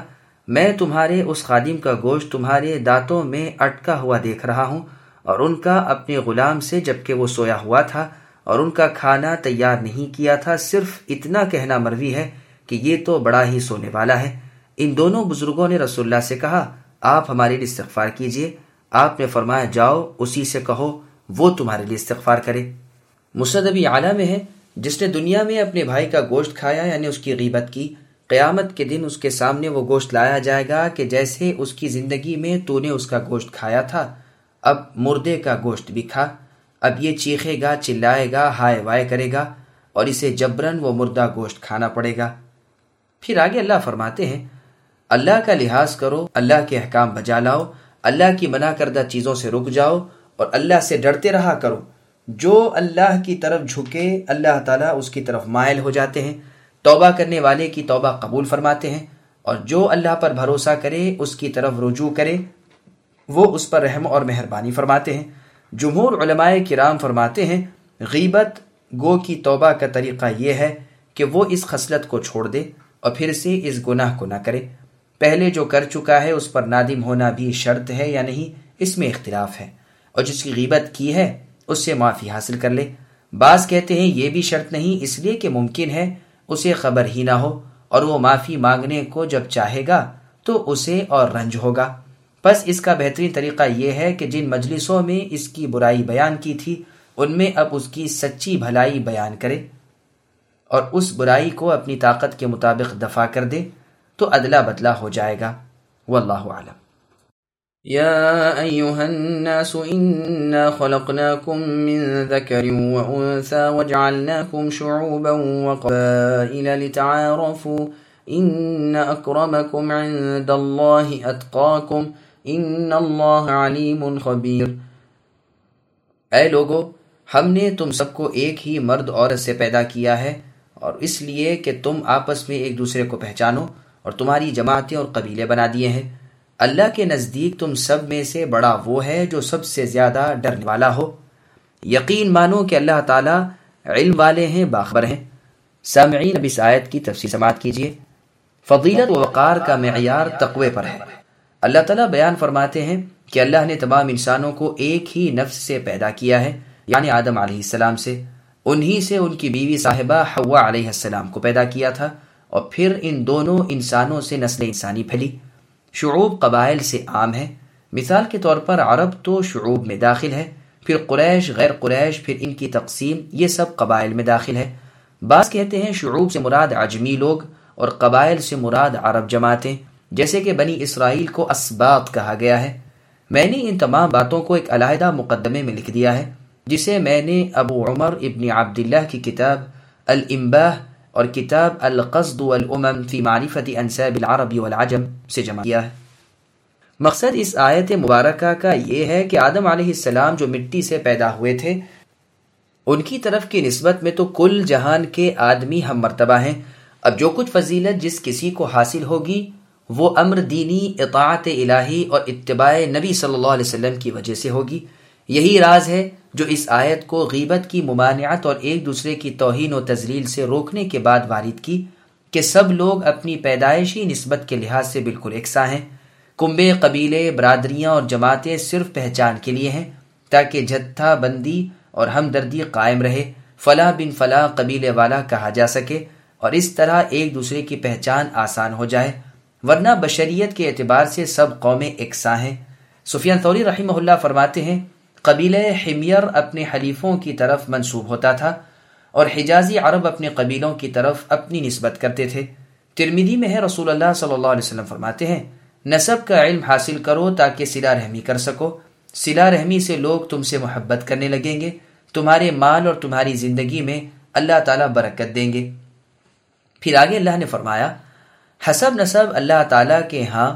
میں تمہارے اس خادم کا گوشت تمہارے دانتوں میں اٹکا ہوا دیکھ رہا ہوں، اور ان کا اپنے غلام سے جبکہ وہ سویا ہوا تھا اور ان کا کھانا تیار نہیں کیا تھا، صرف اتنا کہنا مروی ہے کہ یہ تو بڑا ہی سونے والا ہے۔ ان دونوں بزرگوں نے رسول اللہ سے کہا، آپ ہمارے لیے استغفار کیجئے۔ آپ نے فرمایا، جاؤ اسی سے کہو وہ تمہارے لیے استغفار کرے۔ مسند ابی اعلیٰ میں ہے، جس نے دنیا میں اپنے بھائی کا گوشت کھایا یعنی اس کی غیبت کی، قیامت کے دن اس کے سامنے وہ گوشت لایا جائے گا کہ جیسے اس کی زندگی میں تو نے اس کا گوشت کھایا تھا، اب مردے کا گوشت بھی کھا۔ اب یہ چیخے گا، چلائے گا، ہائے وائے کرے گا، اور اسے جبراً وہ مردہ گوشت کھانا پڑے گا۔ پھر آگے اللہ فرماتے ہیں، اللہ کا لحاظ کرو، اللہ کے احکام بجا لاؤ، اللہ کی منع کردہ چیزوں سے رک جاؤ اور اللہ سے ڈرتے رہا کرو۔ جو اللہ کی طرف جھکے اللہ تعالیٰ اس کی طرف مائل ہو جاتے ہیں، توبہ کرنے والے کی توبہ قبول فرماتے ہیں، اور جو اللہ پر بھروسہ کرے اس کی طرف رجوع کرے وہ اس پر رحم اور مہربانی فرماتے ہیں۔ جمہور علماء کرام فرماتے ہیں، غیبت گو کی توبہ کا طریقہ یہ ہے کہ وہ اس خصلت کو چھوڑ دے اور پھر سے اس گناہ کو نہ کرے۔ پہلے جو کر چکا ہے اس پر نادم ہونا بھی شرط ہے یا نہیں، اس میں اختلاف ہے، اور جس کی غیبت کی ہے اس سے معافی حاصل کر لے۔ بعض کہتے ہیں یہ بھی شرط نہیں، اس لیے کہ ممکن ہے اسے خبر ہی نہ ہو اور وہ معافی مانگنے کو جب چاہے گا تو اسے اور رنج ہوگا۔ بس اس کا بہترین طریقہ یہ ہے کہ جن مجلسوں میں اس کی برائی بیان کی تھی ان میں اب اس کی سچی بھلائی بیان کرے اور اس برائی کو اپنی طاقت کے مطابق دفع کر دے تو ادلا بدلا ہو جائے گا۔ واللہ اعلم۔ يا أيها الناس إنا خلقناكم من ذكر وأنثى وجعلناكم شعوبا وقبائل لتعارفوا إن أكرمكم عند الله أتقاكم إن الله عليم خبير۔ اے لوگو، ہم نے تم سب کو ایک ہی مرد عورت سے پیدا کیا ہے، اور اس لیے کہ تم آپس میں ایک دوسرے کو پہچانو، اور تمہاری جماعتیں اور قبیلے بنا دیے ہیں۔ اللہ کے نزدیک تم سب میں سے بڑا وہ ہے جو سب سے زیادہ ڈرنے والا ہو۔ یقین مانو کہ اللہ تعالیٰ علم والے ہیں، باخبر ہیں۔ سامعین، اب اس آیت کی تفسیر سماعت کیجیے۔ فضیلت و وقار کا معیار تقوی پر ہے۔ اللہ تعالیٰ بیان فرماتے ہیں کہ اللہ نے تمام انسانوں کو ایک ہی نفس سے پیدا کیا ہے، یعنی آدم علیہ السلام سے۔ انہی سے ان کی بیوی صاحبہ حوا علیہ السلام کو پیدا کیا تھا، اور پھر ان دونوں انسانوں سے نسل انسانی پھلی۔ شعوب قبائل سے عام ہے، مثال کے طور پر عرب تو شعوب میں داخل ہے، پھر قریش، غیر قریش، پھر ان کی تقسیم، یہ سب قبائل میں داخل ہے۔ بعض کہتے ہیں شعوب سے مراد عجمی لوگ اور قبائل سے مراد عرب جماعتیں، جیسے کہ بنی اسرائیل کو اسباط کہا گیا ہے۔ میں نے ان تمام باتوں کو ایک علیحدہ مقدمے میں لکھ دیا ہے، جسے میں نے ابو عمر ابن عبداللہ کی کتاب الانباہ اور کتاب القصد والامم فی معرفت انساب العرب والعجم سے جمع کیا ہے۔ مقصد اس آیت مبارکہ کا یہ ہے کہ آدم علیہ السلام جو مٹی سے پیدا ہوئے تھے، ان کی طرف کی نسبت میں تو کل جہان کے آدمی ہم مرتبہ ہیں۔ اب جو کچھ فضیلت جس کسی کو حاصل ہوگی وہ امر دینی، اطاعت الہی اور اتباع نبی صلی اللہ علیہ وسلم کی وجہ سے ہوگی۔ یہی راز ہے جو اس آیت کو غیبت کی ممانعت اور ایک دوسرے کی توہین و تذلیل سے روکنے کے بعد وارد کی، کہ سب لوگ اپنی پیدائشی نسبت کے لحاظ سے بالکل یکساں ہیں۔ کنبے، قبیلے، برادریاں اور جماعتیں صرف پہچان کے لیے ہیں، تاکہ جتھا بندی اور ہمدردی قائم رہے، فلاں بن فلاں قبیلے والا کہا جا سکے، اور اس طرح ایک دوسرے کی پہچان آسان ہو جائے، ورنہ بشریت کے اعتبار سے سب قومیں یکساں ہیں۔ سفیان ثوری رحمہ اللہ فرماتے ہیں، قبیلہ حمیر اپنے حلیفوں کی طرف منسوب ہوتا تھا، اور حجازی عرب اپنے قبیلوں کی طرف اپنی نسبت کرتے تھے۔ ترمذی میں ہے، رسول اللہ صلی اللہ علیہ وسلم فرماتے ہیں، نسب کا علم حاصل کرو تاکہ صلہ رحمی کر سکو، صلہ رحمی سے لوگ تم سے محبت کرنے لگیں گے، تمہارے مال اور تمہاری زندگی میں اللہ تعالیٰ برکت دیں گے۔ پھر آگے اللہ نے فرمایا، حسب نسب اللہ تعالیٰ کے ہاں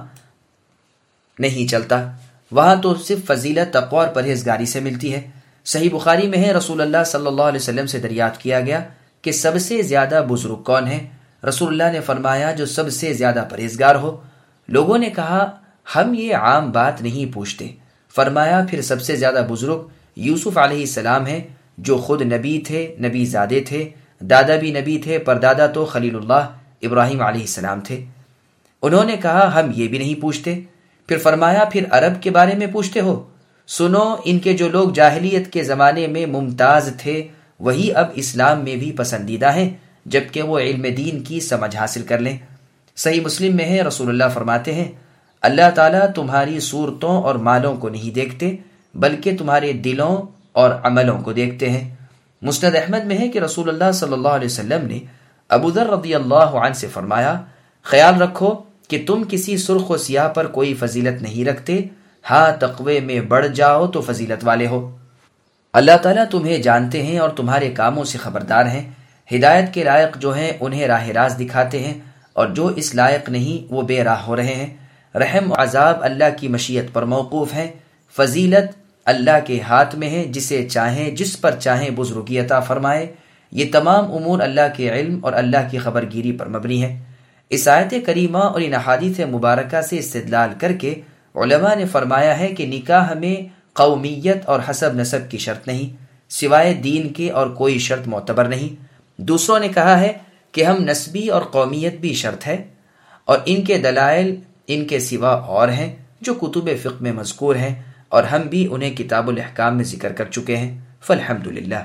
نہیں چلتا، وہاں تو صرف فضیلت، تقوی اور پرہیزگاری سے ملتی ہے۔ صحیح بخاری میں ہے، رسول اللہ صلی اللہ علیہ وسلم سے دریافت کیا گیا کہ سب سے زیادہ بزرگ کون ہے؟ رسول اللہ نے فرمایا، جو سب سے زیادہ پرہیزگار ہو۔ لوگوں نے کہا، ہم یہ عام بات نہیں پوچھتے۔ فرمایا، پھر سب سے زیادہ بزرگ یوسف علیہ السلام ہیں، جو خود نبی تھے، نبی زادے تھے، دادا بھی نبی تھے، پردادا تو خلیل اللہ ابراہیم علیہ السلام تھے۔ انہوں نے کہا ہم یہ بھی نہیں پوچھتے۔ پھر فرمایا پھر عرب کے بارے میں پوچھتے ہو؟ سنو ان کے جو لوگ جاہلیت کے زمانے میں ممتاز تھے وہی اب اسلام میں بھی پسندیدہ ہیں جبکہ وہ علم دین کی سمجھ حاصل کر لیں۔ صحیح مسلم میں ہے رسول اللہ فرماتے ہیں اللہ تعالیٰ تمہاری صورتوں اور مالوں کو نہیں دیکھتے بلکہ تمہارے دلوں اور عملوں کو دیکھتے ہیں۔ مسند احمد میں ہے کہ رسول اللہ صلی اللہ علیہ وسلم نے ابو ذر رضی اللہ عنہ سے فرمایا خیال رکھو کہ تم کسی سرخ و سیاہ پر کوئی فضیلت نہیں رکھتے، ہاں تقوی میں بڑھ جاؤ تو فضیلت والے ہو۔ اللہ تعالیٰ تمہیں جانتے ہیں اور تمہارے کاموں سے خبردار ہیں، ہدایت کے لائق جو ہیں انہیں راہ راست دکھاتے ہیں اور جو اس لائق نہیں وہ بے راہ ہو رہے ہیں۔ رحم و عذاب اللہ کی مشیت پر موقوف ہیں، فضیلت اللہ کے ہاتھ میں ہے، جسے چاہیں جس پر چاہیں بزرگی عطا فرمائے۔ یہ تمام امور اللہ کے علم اور اللہ کی خبرگیری پر مبنی ہے۔ اس آیت کریمہ اور ان احادیث مبارکہ سے استدلال کر کے علماء نے فرمایا ہے کہ نکاح میں قومیت اور حسب نسب کی شرط نہیں، سوائے دین کے اور کوئی شرط معتبر نہیں۔ دوسروں نے کہا ہے کہ ہم نسبی اور قومیت بھی شرط ہے، اور ان کے دلائل ان کے سوا اور ہیں جو کتب فقہ میں مذکور ہیں، اور ہم بھی انہیں کتاب الاحکام میں ذکر کر چکے ہیں۔ فالحمدللہ۔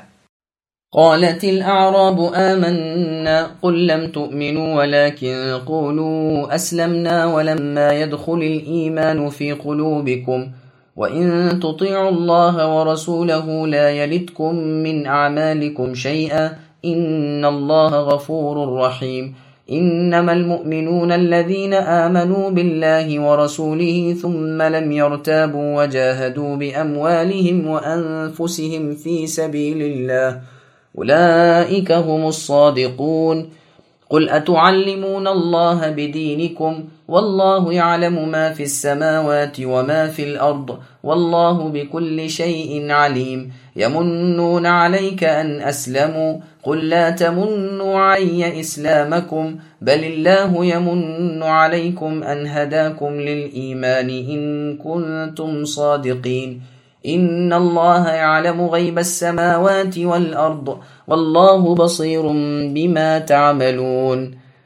قالت الأعراب آمنا قل لم تؤمنوا ولكن قولوا أسلمنا ولما يدخل الإيمان في قلوبكم وإن تطيعوا الله ورسوله لا يلدكم من أعمالكم شيئا إن الله غفور رحيم إنما المؤمنون الذين آمنوا بالله ورسوله ثم لم يرتابوا وجاهدوا بأموالهم وأنفسهم في سبيل الله أولئك هم الصادقون قل أتعلمون الله بدينكم والله يعلم ما في السماوات وما في الأرض والله بكل شيء عليم يمنون عليك أن أسلموا قل لا تمنوا علي إسلامكم بل الله يمن عليكم أن هداكم للإيمان إن كنتم صادقين ان اللہ يعلم غیب السماوات والارض واللہ بصیر بما تعملون۔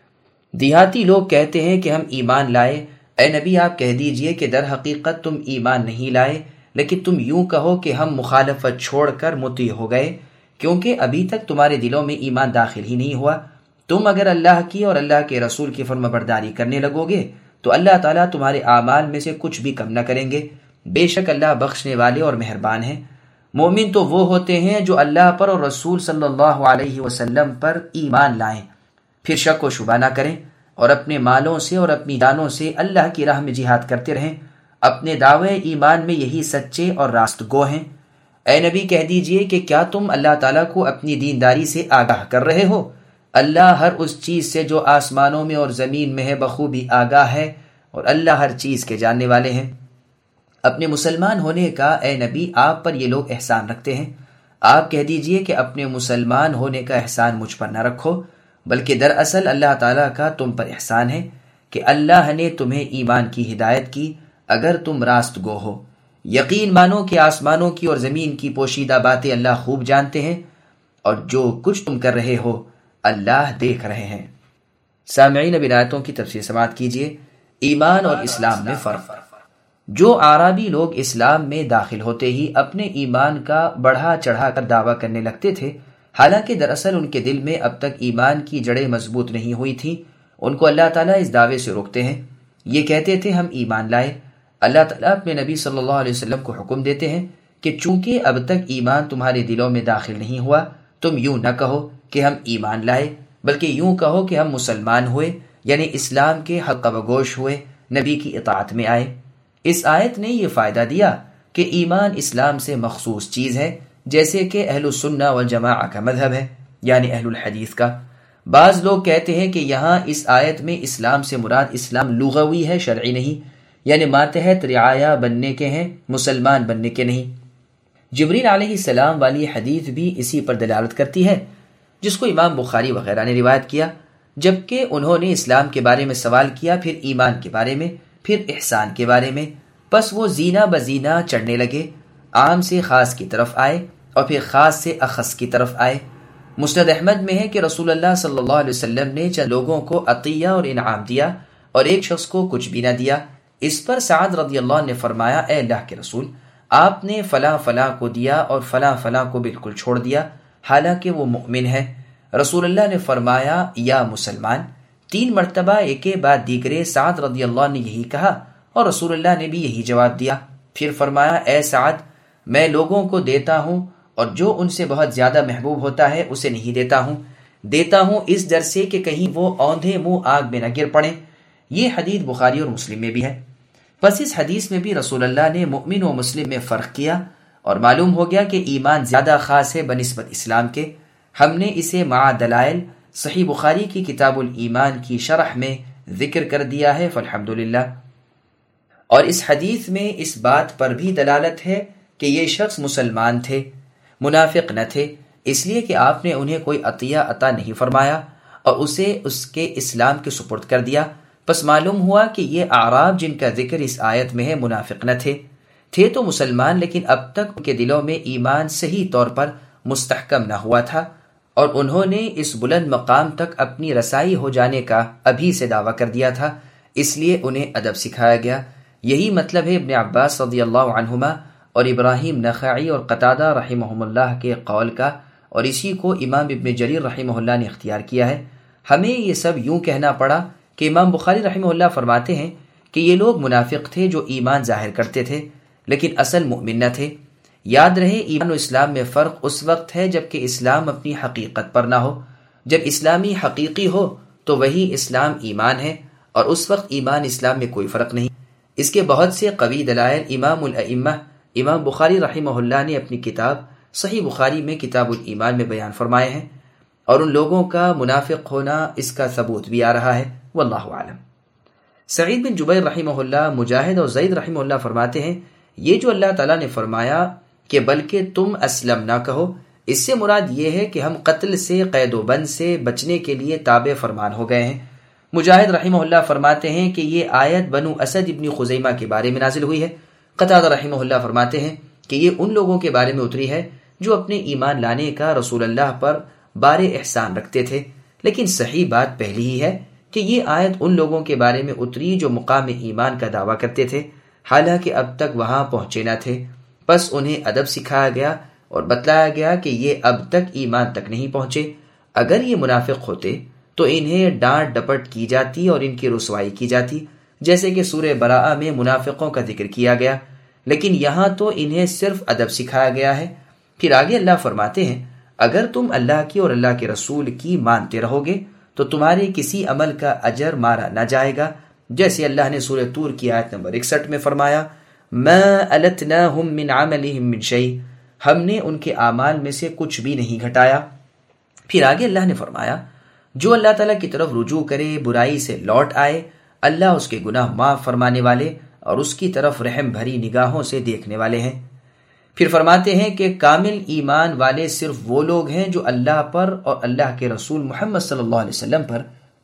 دیہاتی لوگ کہتے ہیں کہ ہم ایمان لائے۔ اے نبی آپ کہہ دیجئے کہ در حقیقت تم ایمان نہیں لائے، لیکن تم یوں کہو کہ ہم مخالفت چھوڑ کر مطیع ہو گئے، کیونکہ ابھی تک تمہارے دلوں میں ایمان داخل ہی نہیں ہوا۔ تم اگر اللہ کی اور اللہ کے رسول کی فرما برداری کرنے لگو گے تو اللہ تعالیٰ تمہارے اعمال میں سے کچھ بھی کم نہ کریں گے، بے شک اللہ بخشنے والے اور مہربان ہیں۔ مومن تو وہ ہوتے ہیں جو اللہ پر اور رسول صلی اللہ علیہ وسلم پر ایمان لائیں، پھر شک و شبہ نہ کریں، اور اپنے مالوں سے اور اپنی جانوں سے اللہ کی راہ میں جہاد کرتے رہیں۔ اپنے دعوے ایمان میں یہی سچے اور راست گو ہیں۔ اے نبی کہہ دیجئے کہ کیا تم اللہ تعالیٰ کو اپنی دینداری سے آگاہ کر رہے ہو؟ اللہ ہر اس چیز سے جو آسمانوں میں اور زمین میں ہے بخوبی آگاہ ہے، اور اللہ ہر چیز کے جاننے والے ہیں۔ اپنے مسلمان ہونے کا اے نبی آپ پر یہ لوگ احسان رکھتے ہیں، آپ کہہ دیجئے کہ اپنے مسلمان ہونے کا احسان مجھ پر نہ رکھو، بلکہ دراصل اللہ تعالیٰ کا تم پر احسان ہے کہ اللہ نے تمہیں ایمان کی ہدایت کی اگر تم راست گو ہو۔ یقین مانو کہ آسمانوں کی اور زمین کی پوشیدہ باتیں اللہ خوب جانتے ہیں، اور جو کچھ تم کر رہے ہو اللہ دیکھ رہے ہیں۔ سامعین اب آیتوں کی تفسیر سماعت کیجیے۔ ایمان اور اسلام میں فرق۔ جو اعرابی لوگ اسلام میں داخل ہوتے ہی اپنے ایمان کا بڑھا چڑھا کر دعویٰ کرنے لگتے تھے، حالانکہ دراصل ان کے دل میں اب تک ایمان کی جڑیں مضبوط نہیں ہوئی تھیں، ان کو اللہ تعالیٰ اس دعوے سے روکتے ہیں۔ یہ کہتے تھے ہم ایمان لائے۔ اللہ تعالیٰ اپنے نبی صلی اللہ علیہ وسلم کو حکم دیتے ہیں کہ چونکہ اب تک ایمان تمہارے دلوں میں داخل نہیں ہوا، تم یوں نہ کہو کہ ہم ایمان لائے، بلکہ یوں کہو کہ ہم مسلمان ہوئے، یعنی اسلام کے حق و گوش ہوئے، نبی کی اطاعت میں آئے۔ اس آیت نے یہ فائدہ دیا کہ ایمان اسلام سے مخصوص چیز ہے، جیسے کہ اہل السنہ والجماعہ کا مذہب ہے، یعنی اہل الحدیث کا۔ بعض لوگ کہتے ہیں کہ یہاں اس آیت میں اسلام سے مراد اسلام لغوی ہے، شرعی نہیں، یعنی ماتحت رعایا بننے کے ہیں، مسلمان بننے کے نہیں۔ جبریل علیہ السلام والی حدیث بھی اسی پر دلالت کرتی ہے، جس کو امام بخاری وغیرہ نے روایت کیا، جبکہ انہوں نے اسلام کے بارے میں سوال کیا، پھر ایمان کے بارے میں، پھر احسان کے بارے میں۔ پس وہ زینہ بزینہ چڑھنے لگے، عام سے خاص کی طرف آئے اور پھر خاص سے اخص کی طرف آئے۔ مسند احمد میں ہے کہ رسول اللہ صلی اللہ علیہ وسلم نے چند لوگوں کو عطیہ اور انعام دیا، اور ایک شخص کو کچھ بھی نہ دیا۔ اس پر سعد رضی اللہ عنہ نے فرمایا، اے اللہ کے رسول، آپ نے فلاں فلاں کو دیا اور فلاں فلاں کو بالکل چھوڑ دیا، حالانکہ وہ مؤمن ہے۔ رسول اللہ نے فرمایا، یا مسلمان۔ 3 مرتبہ ایک بعد دیگرے سعد رضی اللہ عنہ نے یہی کہا اور رسول اللہ نے بھی یہی جواب دیا۔ پھر فرمایا، اے سعد، میں لوگوں کو دیتا ہوں اور جو ان سے بہت زیادہ محبوب ہوتا ہے اسے نہیں دیتا ہوں اس ڈر سے کہ کہیں وہ اوندھے منہ آگ میں نہ گر پڑیں۔ یہ حدیث بخاری اور مسلم میں بھی ہے۔ بس اس حدیث میں بھی رسول اللہ نے مؤمن و مسلم میں فرق کیا اور معلوم ہو گیا کہ ایمان زیادہ خاص ہے بنسبت اسلام کے۔ ہم نے اسے مع دلائل صحیح بخاری کی کتاب الایمان کی شرح میں ذکر کر دیا ہے، فالحمدللہ۔ اور اس حدیث میں اس بات پر بھی دلالت ہے کہ یہ شخص مسلمان تھے، منافق نہ تھے، اس لیے کہ آپ نے انہیں کوئی عطیہ عطا نہیں فرمایا اور اسے اس کے اسلام کے سپرد کر دیا۔ پس معلوم ہوا کہ یہ اعراب جن کا ذکر اس آیت میں ہے منافق نہ تھے تو مسلمان، لیکن اب تک ان کے دلوں میں ایمان صحیح طور پر مستحکم نہ ہوا تھا اور انہوں نے اس بلند مقام تک اپنی رسائی ہو جانے کا ابھی سے دعویٰ کر دیا تھا، اس لیے انہیں ادب سکھایا گیا۔ یہی مطلب ہے ابن عباس رضی اللہ عنہما اور ابراہیم نخعی اور قتادہ رحمہم اللہ کے قول کا، اور اسی کو امام ابن جریر رحمہ اللہ نے اختیار کیا ہے۔ ہمیں یہ سب یوں کہنا پڑا کہ امام بخاری رحمہ اللہ فرماتے ہیں کہ یہ لوگ منافق تھے جو ایمان ظاہر کرتے تھے لیکن اصل مؤمن نہ تھے۔ یاد رہے، ایمان و اسلام میں فرق اس وقت ہے جب کہ اسلام اپنی حقیقت پر نہ ہو۔ جب اسلامی حقیقی ہو تو وہی اسلام ایمان ہے، اور اس وقت ایمان اسلام میں کوئی فرق نہیں۔ اس کے بہت سے قوی دلائل امام الائمہ امام بخاری رحمہ اللہ نے اپنی کتاب صحیح بخاری میں کتاب الایمان میں بیان فرمائے ہیں، اور ان لوگوں کا منافق ہونا اس کا ثبوت بھی آ رہا ہے، واللہ اعلم۔ سعید بن جبیر رحمہ اللہ، مجاہد اور زید رحمہ اللہ فرماتے ہیں، یہ جو اللہ تعالیٰ نے فرمایا کہ بلکہ تم اسلم نہ کہو، اس سے مراد یہ ہے کہ ہم قتل سے، قید و بند سے بچنے کے لیے تابع فرمان ہو گئے ہیں۔ مجاہد رحمہ اللہ فرماتے ہیں کہ یہ آیت بنو اسد ابن خزیمہ کے بارے میں نازل ہوئی ہے۔ قتادہ رحمہ اللہ فرماتے ہیں کہ یہ ان لوگوں کے بارے میں اتری ہے جو اپنے ایمان لانے کا رسول اللہ پر بار احسان رکھتے تھے، لیکن صحیح بات پہلی ہی ہے کہ یہ آیت ان لوگوں کے بارے میں اتری جو مقام ایمان کا دعویٰ کرتے تھے، حالانکہ اب تک وہاں پہنچے نہ تھے۔ پس انہیں ادب سکھایا گیا اور بتلایا گیا کہ یہ اب تک ایمان تک نہیں پہنچے۔ اگر یہ منافق ہوتے تو انہیں ڈانٹ ڈپٹ کی جاتی اور ان کی رسوائی کی جاتی، جیسے کہ سورہ براءہ میں منافقوں کا ذکر کیا گیا، لیکن یہاں تو انہیں صرف ادب سکھایا گیا ہے۔ پھر آگے اللہ فرماتے ہیں، اگر تم اللہ کی اور اللہ کے رسول کی مانتے رہو گے تو تمہارے کسی عمل کا اجر مارا نہ جائے گا، جیسے اللہ نے سورہ طور کی آیت نمبر 61 میں فرمایا، ما التناہم من عملہم من شیء، ہم نے ان کے اعمال میں سے کچھ بھی نہیں گھٹایا۔ پھر آگے اللہ نے فرمایا، جو اللہ تعالیٰ کی طرف رجوع کرے، برائی سے لوٹ آئے، اللہ اس کے گناہ معاف فرمانے والے اور اس کی طرف رحم بھری نگاہوں سے دیکھنے والے ہیں۔ پھر فرماتے ہیں کہ کامل ایمان والے صرف وہ لوگ ہیں جو اللہ پر اور اللہ کے رسول محمد صلی اللہ علیہ وسلم پر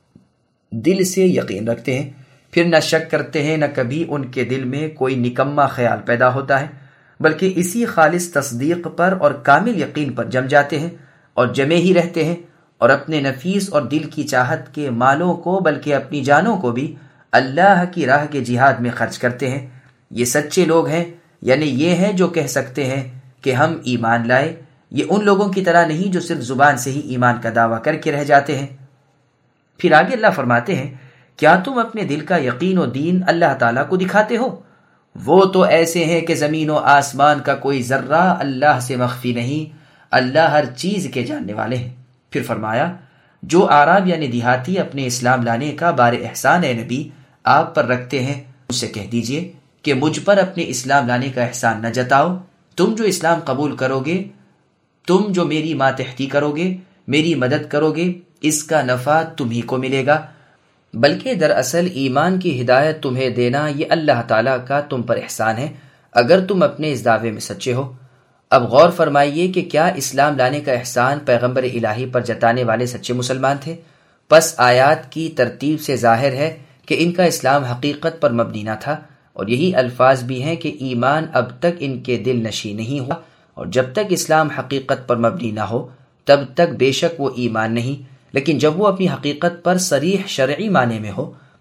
دل سے یقین رکھتے ہیں، پھر نہ شک کرتے ہیں، نہ کبھی ان کے دل میں کوئی نکما خیال پیدا ہوتا ہے، بلکہ اسی خالص تصدیق پر اور کامل یقین پر جم جاتے ہیں اور جمے ہی رہتے ہیں، اور اپنے نفیس اور دل کی چاہت کے مالوں کو بلکہ اپنی جانوں کو بھی اللہ کی راہ کے جہاد میں خرچ کرتے ہیں۔ یہ سچے لوگ ہیں، یعنی یہ ہیں جو کہہ سکتے ہیں کہ ہم ایمان لائے۔ یہ ان لوگوں کی طرح نہیں جو صرف زبان سے ہی ایمان کا دعویٰ کر کے رہ جاتے ہیں۔ پھر آگے اللہ فرماتے ہیں، کیا تم اپنے دل کا یقین و دین اللہ تعالیٰ کو دکھاتے ہو؟ وہ تو ایسے ہیں کہ زمین و آسمان کا کوئی ذرہ اللہ سے مخفی نہیں، اللہ ہر چیز کے جاننے والے ہیں۔ پھر فرمایا، جو اعراب یعنی دیہاتی اپنے اسلام لانے کا بار احسان اے نبی آپ پر رکھتے ہیں، اس سے کہہ دیجئے کہ مجھ پر اپنے اسلام لانے کا احسان نہ جتاؤ۔ تم جو اسلام قبول کرو گے، تم جو میری ماتحتی کرو گے، میری مدد کرو گے، اس کا نفع تمہیں کو ملے گا، بلکہ دراصل ایمان کی ہدایت تمہیں دینا یہ اللہ تعالیٰ کا تم پر احسان ہے، اگر تم اپنے اس دعوے میں سچے ہو۔ اب غور فرمائیے کہ کیا اسلام لانے کا احسان پیغمبر الہی پر جتانے والے سچے مسلمان تھے؟ پس آیات کی ترتیب سے ظاہر ہے کہ ان کا اسلام حقیقت پر مبنی نہ تھا، اور یہی الفاظ بھی ہیں کہ ایمان اب تک ان کے دل نشی نہیں ہوا، اور جب تک اسلام حقیقت پر مبنی نہ ہو تب تک بے شک وہ ایمان نہیں، لیکن جب وہ اپنی حقیقت پر صریح شرعی معنی میں ہو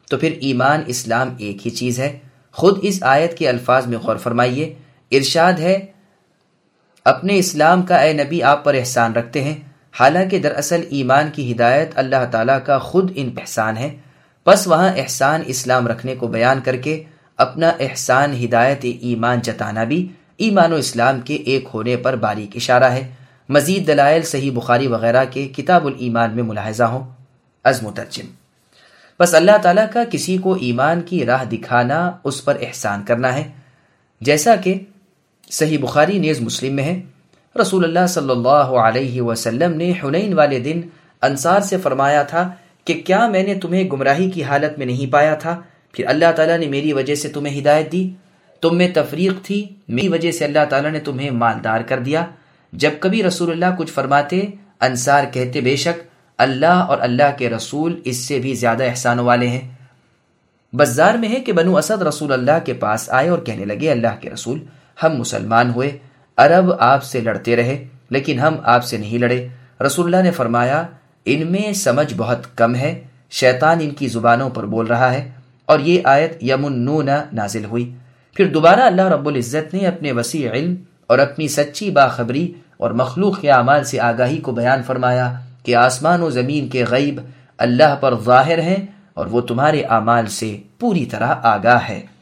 تو پھر ایمان اسلام ایک ہی چیز ہے۔ خود اس آیت کے الفاظ میں غور فرمائیے، ارشاد ہے اپنے اسلام کا اے نبی آپ پر احسان رکھتے ہیں، حالانکہ دراصل ایمان کی ہدایت اللہ تعالیٰ کا خود ان پہ احسان ہے۔ پس وہاں احسان اسلام رکھنے کو بیان کر کے اپنا احسان ہدایت ایمان جتانا بھی ایمان و اسلام کے ایک ہونے پر باریک اشارہ ہے۔ مزید دلائل صحیح بخاری وغیرہ کے کتاب الایمان میں ملاحظہ ہوں۔ از مترجم، بس اللہ تعالیٰ کا کسی کو ایمان کی راہ دکھانا اس پر احسان کرنا ہے، جیسا کہ صحیح بخاری نیز مسلم میں ہے۔ رسول اللہ صلی اللہ علیہ وسلم نے حنین والے دن انصار سے فرمایا تھا کہ کیا میں نے تمہیں گمراہی کی حالت میں نہیں پایا تھا، پھر اللہ تعالیٰ نے میری وجہ سے تمہیں ہدایت دی، تم میں تفریق تھی، میری وجہ سے اللہ تعالیٰ نے تمہیں مالدار کر دیا۔ جب کبھی رسول اللہ کچھ فرماتے، انصار کہتے بے شک اللہ اور اللہ کے رسول اس سے بھی زیادہ احسان والے ہیں۔ بزار میں ہے کہ بنو اسد رسول اللہ کے پاس آئے اور کہنے لگے اللہ کے رسول، ہم مسلمان ہوئے، عرب آپ سے لڑتے رہے لیکن ہم آپ سے نہیں لڑے۔ رسول اللہ نے فرمایا ان میں سمجھ بہت کم ہے، شیطان ان کی زبانوں پر بول رہا ہے، اور یہ آیت یمنون نازل ہوئی۔ پھر دوبارہ اللہ رب العزت نے اپنے وسیع علم اور اپنی سچی باخبری اور مخلوق کے اعمال سے آگاہی کو بیان فرمایا کہ آسمان و زمین کے غیب اللہ پر ظاہر ہیں اور وہ تمہارے اعمال سے پوری طرح آگاہ ہے۔